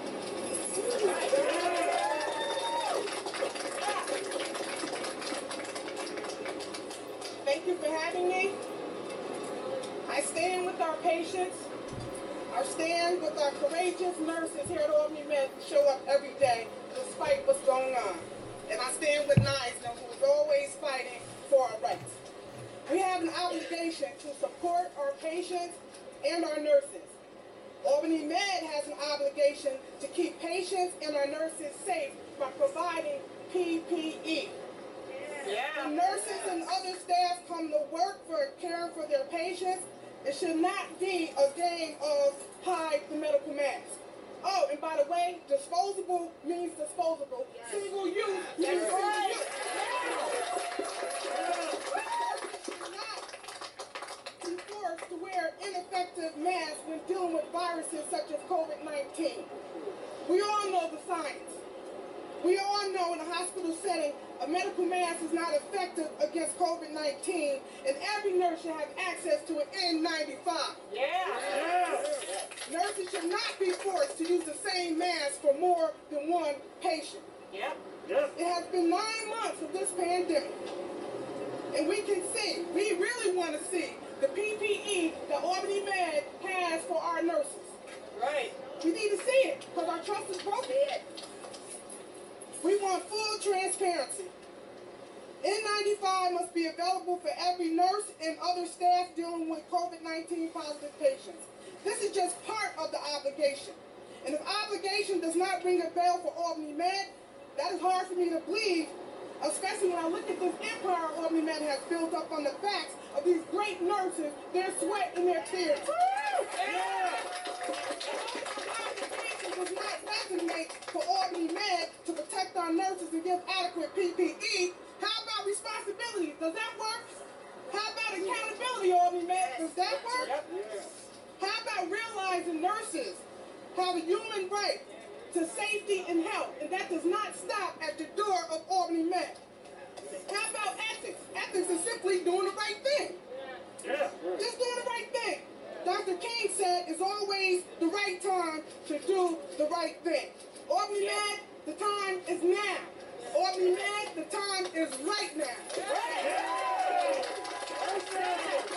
Thank you for having me. I stand with our patients. I stand with our courageous nurses here at Albany Med who show up every day despite what's going on. And I stand with Nizna, who is always fighting for our rights. We have an obligation to support our patients and our nurses. Albany Med has an obligation to keep patients and our nurses safe by providing P P E. Yeah. The nurses and other staff come to work for caring for their patients. It should not be a game of hide the medical mask. Oh, and by the way, disposable means disposable. Yes. Single use means single right. use. Not be forced to wear ineffective masks when dealing with viruses such as COVID nineteen. We all know the science. We all know in a hospital setting, a medical mask is not effective against COVID nineteen, and every nurse should have access to an N ninety-five. Yeah. yeah. Nurses should not be forced to use the same mask for more than one patient. Yep. Yep. It has been nine months of this pandemic, and we can see, we really want to see the P P E that Albany Med has for our nurses. Right. We need to see it, because our trust is broken. We want full transparency. N ninety-five must be available for every nurse and other staff dealing with COVID nineteen positive patients. This is just part of the obligation. And if obligation does not ring a bell for Albany Med, that is hard for me to believe, especially when I look at this empire Albany Med has built up on the backs of these great nurses, their sweat and their tears. Yeah. Does not resonate for Albany Med to protect our nurses and give adequate P P E. How about responsibility? Does that work? How about accountability, Albany Med? Does that work? How about realizing nurses have a human right to safety and health, and that does not stop at the door of Albany Med? How about ethics? Ethics is simply doing the right thing. Yeah. Just doing the right thing. Doctor King said it's always the right time to do the right thing. Albany Med, the time is now. Albany Med, the time is right now.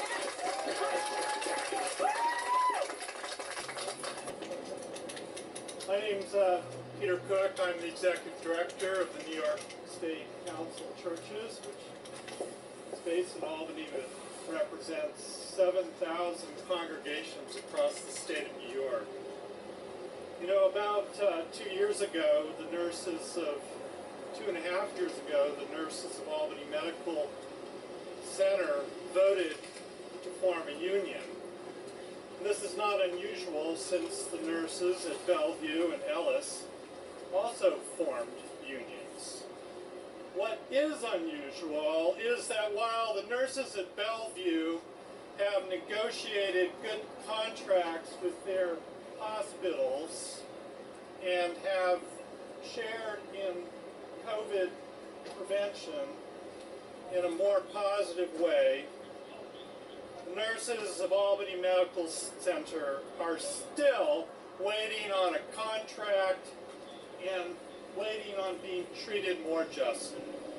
My name's uh, Peter Cook. I'm the executive director of the New York State Council of Churches, which is based in Albany, but represents seven thousand congregations across the state of New York. You know, about uh, two years ago, the nurses of, two and a half years ago, the nurses of Albany Medical Center voted to form a union. And this is not unusual since the nurses at Bellevue and Ellis also formed unions. What is unusual is that while the nurses at Bellevue have negotiated good contracts with their hospitals and have shared in COVID prevention in a more positive way, the nurses of Albany Medical Center are still waiting on a contract and waiting on being treated more justly.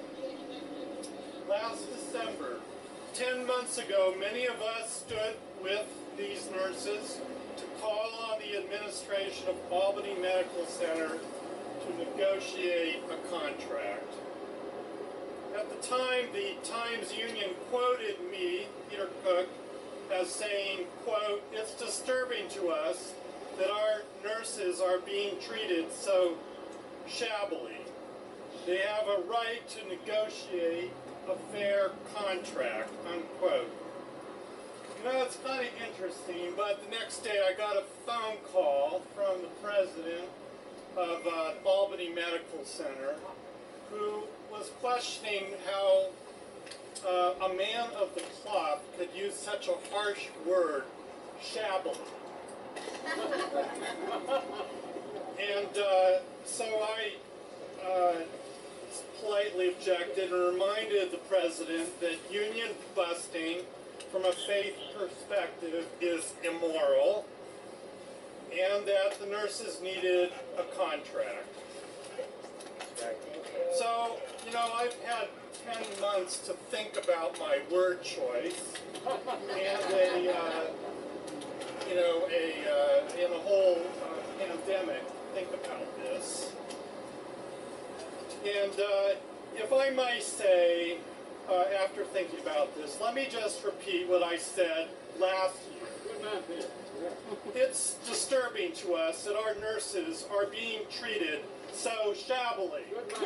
Last December, ten months ago, many of us stood with these nurses to call on the administration of Albany Medical Center to negotiate a contract. At the time, the Times Union quoted me, Peter Cook, as saying, quote, "It's disturbing to us that our nurses are being treated so shabbily. They have a right to negotiate a fair contract," unquote. You know, it's kind of interesting, but the next day I got a phone call from the president of uh, Albany Medical Center, who was questioning how uh, a man of the cloth could use such a harsh word, shabbily. And uh, so I uh, politely objected and reminded the president that union busting from a faith perspective is immoral and that the nurses needed a contract. So, you know, I've had ten months to think about my word choice and a, uh, you know, a, uh, in a whole uh, pandemic, think about this. And uh, if I might say, uh, after thinking about this, let me just repeat what I said last year. It's disturbing to us that our nurses are being treated so shabbily.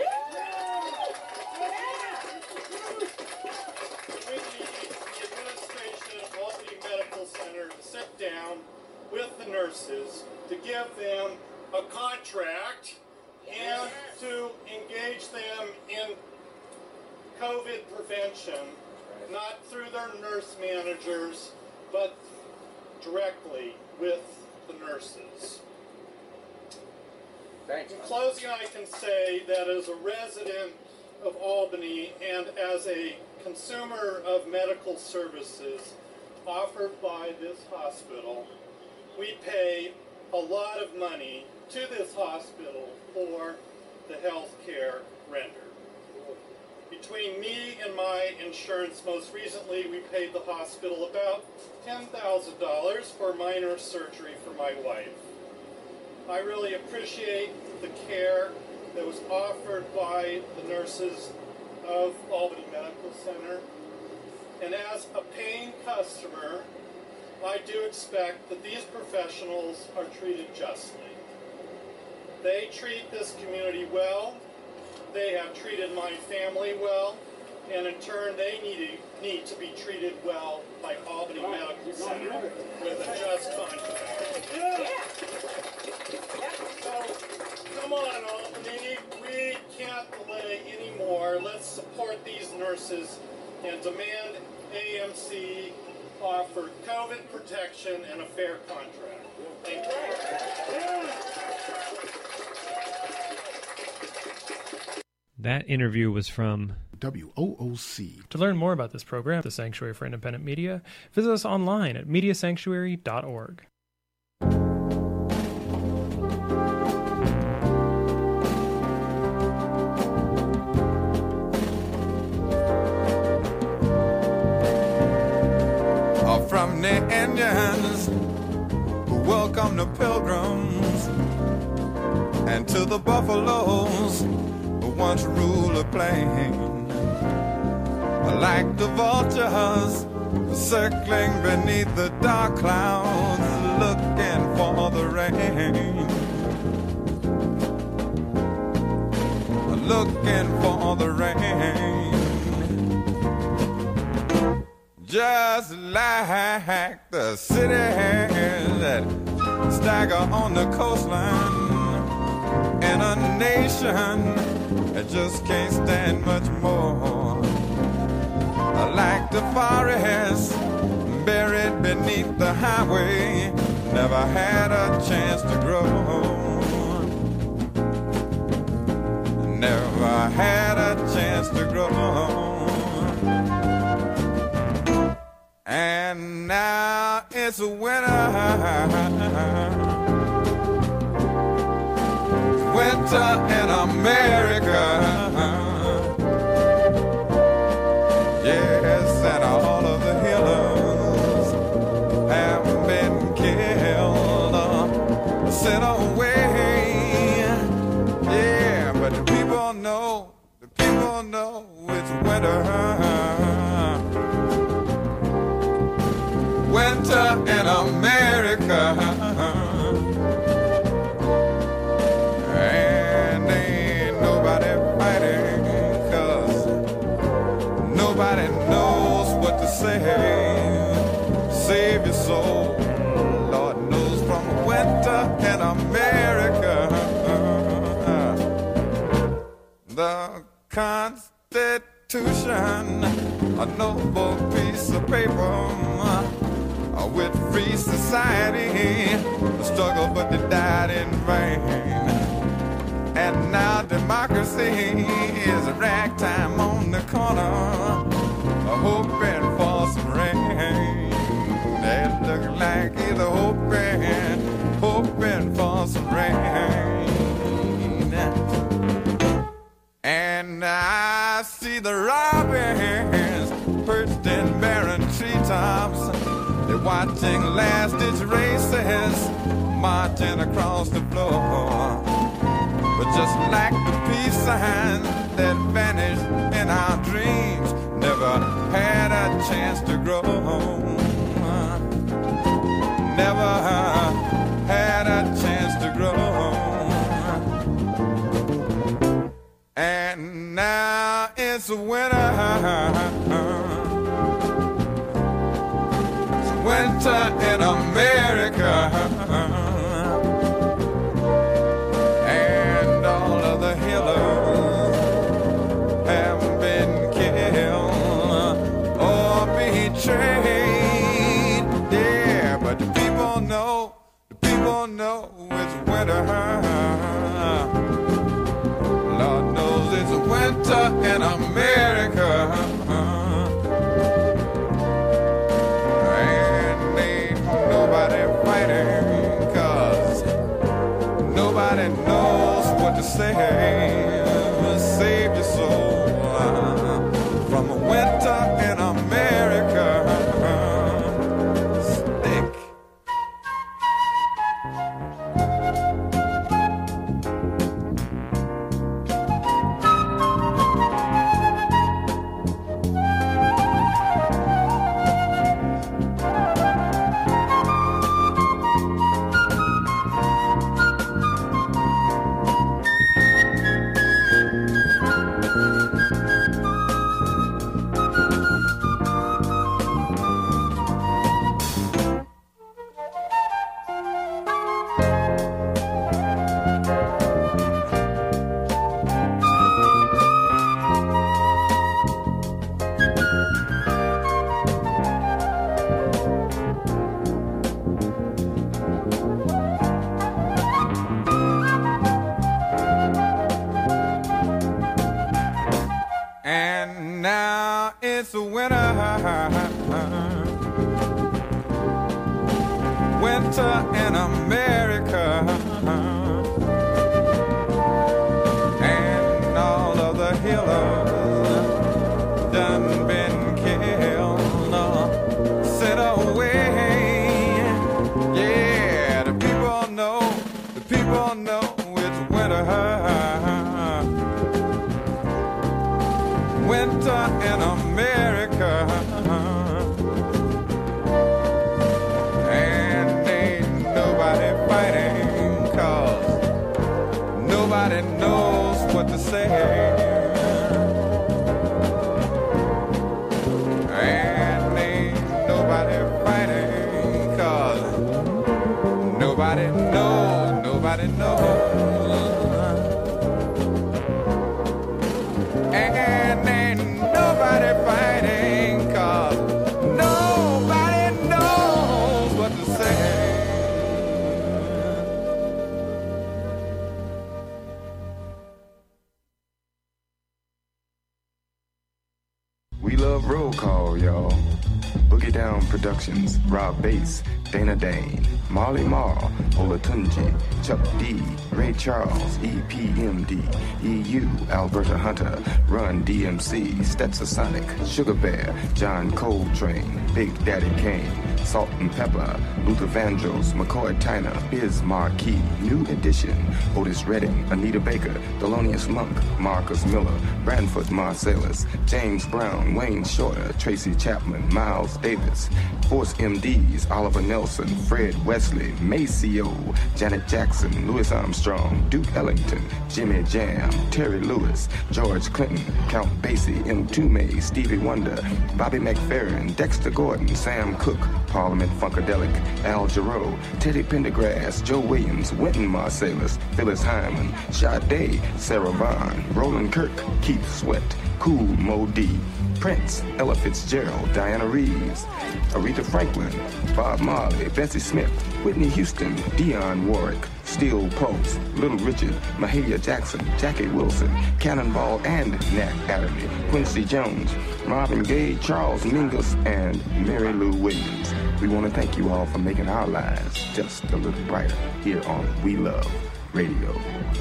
We need the administration of Albany Medical Center to sit down with the nurses, to give them a contract, and to engage them in COVID prevention, not through their nurse managers, but directly with the nurses. Thanks. In closing, I can say that as a resident of Albany and as a consumer of medical services offered by this hospital, we pay a lot of money to this hospital for the health care rendered. Between me and my insurance, most recently we paid the hospital about ten thousand dollars for minor surgery for my wife. I really appreciate the care that was offered by the nurses of Albany Medical Center. And as a paying customer, I do expect that these professionals are treated justly. They treat this community well. They have treated my family well, and in turn, they need to, need to be treated well by Albany Medical Center with a just contract. So, come on, Albany. We can't delay anymore. Let's support these nurses and demand A M C offer COVID protection and a fair contract. Thank you. That interview was from W O O C. To learn more about this program, the Sanctuary for Independent Media, visit us online at media sanctuary dot org. From the Indians who welcome the pilgrims and to the buffaloes who once ruled the plain. Like the vultures circling beneath the dark clouds, looking for the rain, looking for the rain. Just like the cities that stagger on the coastline in a nation that just can't stand much more. Like the forest buried beneath the highway, never had a chance to grow, never had a chance to grow. And now it's winter, winter in America. Yes, and all of the healers have been killed, uh, sent away. Yeah, but the people know, the people know it's winter. Winter in America. And ain't nobody fighting, 'cause nobody knows what to say. Save your soul, Lord knows, from winter in America. The Constitution, a noble piece of paper with free society, a struggle but they died in vain. And now democracy is a ragtime on the corner, hoping for some rain. They look like either hoping, hoping for some rain. And I see the robins perched in barren treetops. They're watching last-ditch races marching across the floor. But just like the peace signs that vanished in our dreams, never had a chance to grow. Never had a chance to grow. And now it's winter. Winter in America, and all of the healers have been killed or betrayed. Yeah, but the people know, the people know it's winter. Lord knows it's winter in America. Nobody fighting, 'cause nobody knows what to say. Save your soul from a winter in America. Stick. It's winter, winter in America, and all of the healers done been killed, sent away. Yeah, the people know, the people know it's winter. nobody knows, nobody knows. And ain't nobody fighting, 'cause nobody knows what to say. We love roll call, y'all. Boogie Down Productions, Rob Bass, Dana Dane, Marley Marl, Olatunji, Chuck D, Ray Charles, E P M D, E U, Alberta Hunter, Run D M C, Stetsasonic, Sugar Bear, John Coltrane, Big Daddy Kane, Salt and Pepper, Luther Vandross, McCoy Tyner, Biz Marquis, New Edition, Otis Redding, Anita Baker, Thelonious Monk, Marcus Miller, Branford Marsalis, James Brown, Wayne Shorter, Tracy Chapman, Miles Davis, Force M Ds, Oliver Nelson, Fred Wesley, Maceo, Janet Jackson, Louis Armstrong, Duke Ellington, Jimmy Jam, Terry Lewis, George Clinton, Count Basie, M. Toomey, Stevie Wonder, Bobby McFerrin, Dexter Gordon, Sam Cooke, Parliament Funkadelic, Al Jarreau, Teddy Pendergrass, Joe Williams, Wynton Marsalis, Phyllis Hyman, Sade, Sarah Vaughan, Roland Kirk, Keith Sweat, Cool Mo D, Prince, Ella Fitzgerald, Diana Reeves, Aretha Franklin, Bob Marley, Bessie Smith, Whitney Houston, Dionne Warwick, Steel Pulse, Little Richard, Mahalia Jackson, Jackie Wilson, Cannonball and Nat Adderley, Quincy Jones, Marvin Gaye, Charles Mingus, and Mary Lou Williams. We want to thank you all for making our lives just a little brighter here on We Love Radio.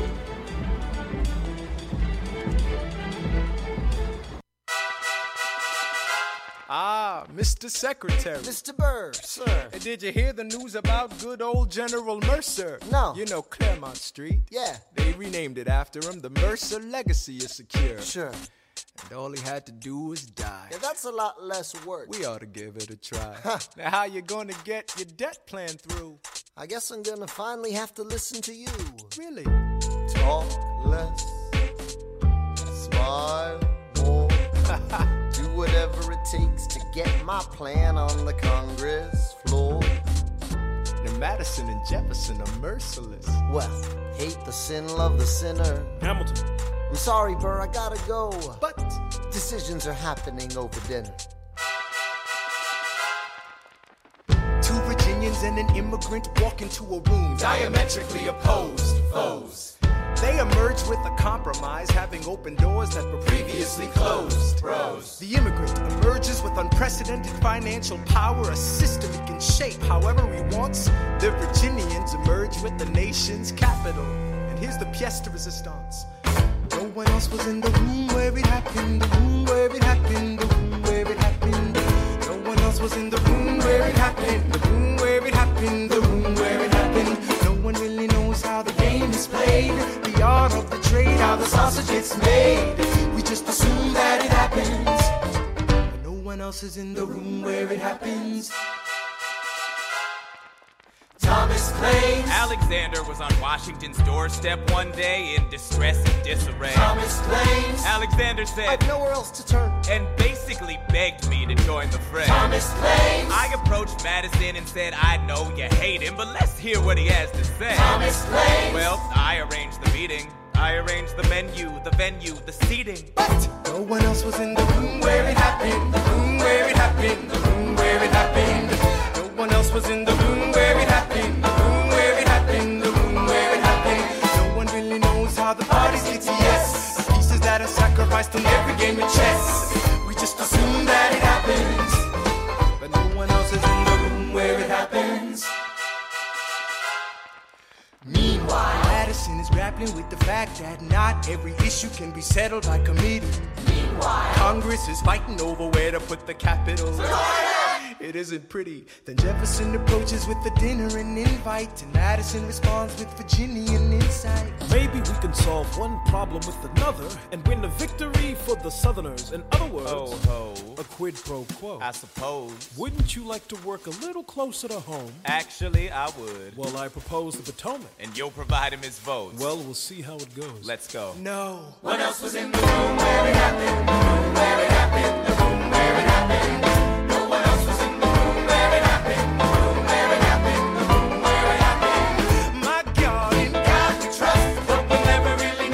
Ah, Mister Secretary. Mister Burr, sir. Hey, did you hear the news about good old General Mercer? No. You know Claremont Street? Yeah. They renamed it after him. The Mercer legacy is secure. Sure. And all he had to do was die. Yeah, that's a lot less work. We ought to give it a try. Now, how you gonna get your debt plan through? I guess I'm gonna finally have to listen to you. Really? Talk less, smile more, do whatever it takes to get my plan on the Congress floor. Now, Madison and Jefferson are merciless. Well, hate the sin, love the sinner. Hamilton. I'm sorry, Burr, I gotta go. But decisions are happening over dinner. Two Virginians and an immigrant walk into a room diametrically opposed foes. They emerge with a compromise, having opened doors that were previously closed. Bros. The immigrant emerges with unprecedented financial power, a system he can shape however he wants. The Virginians emerge with the nation's capital. And here's the pièce de résistance. No one else was in the room where it happened, the room where it happened, the room where it happened. No one else was in the room where it happened, the room where it happened, the room where it happened. No one really knows how the game is played, the art of the trade, how the sausage gets made. We just assume that it happens, but no one else is in the room where it happens. Thomas claims Alexander was on Washington's doorstep one day in distress and disarray. Thomas claims Alexander said, I've nowhere else to turn, and basically begged me to join the fray. Thomas claims I approached Madison and said, I know you hate him, but let's hear what he has to say. Thomas claims Well, I arranged the meeting. I arranged the menu, the venue, the seating. But no one else was in the room where it happened, the room where it happened, the room where it happened. No one else was in the room where it happened, the room where it happened, the room where it happened. No one really knows how the parties get to yes. The pieces that are sacrificed in every game of chess. We just assume that it happens, but no one else is in the room where it happens. Meanwhile, Madison is grappling with the fact that not every issue can be settled by committee. Meanwhile, Congress is fighting over where to put the capital. It isn't pretty. Then Jefferson approaches with the dinner and invite, and Madison responds with Virginian insight. Maybe we can solve one problem with another and win a victory for the Southerners. In other words, Ho, ho. a quid pro quo. I suppose. Wouldn't you like to work a little closer to home? Actually, I would. Well, I propose the Potomac. And you'll provide him his votes. Well, we'll see how it goes. Let's go. No. What else was in the room where it happened? The room where it happened. The room where it happened.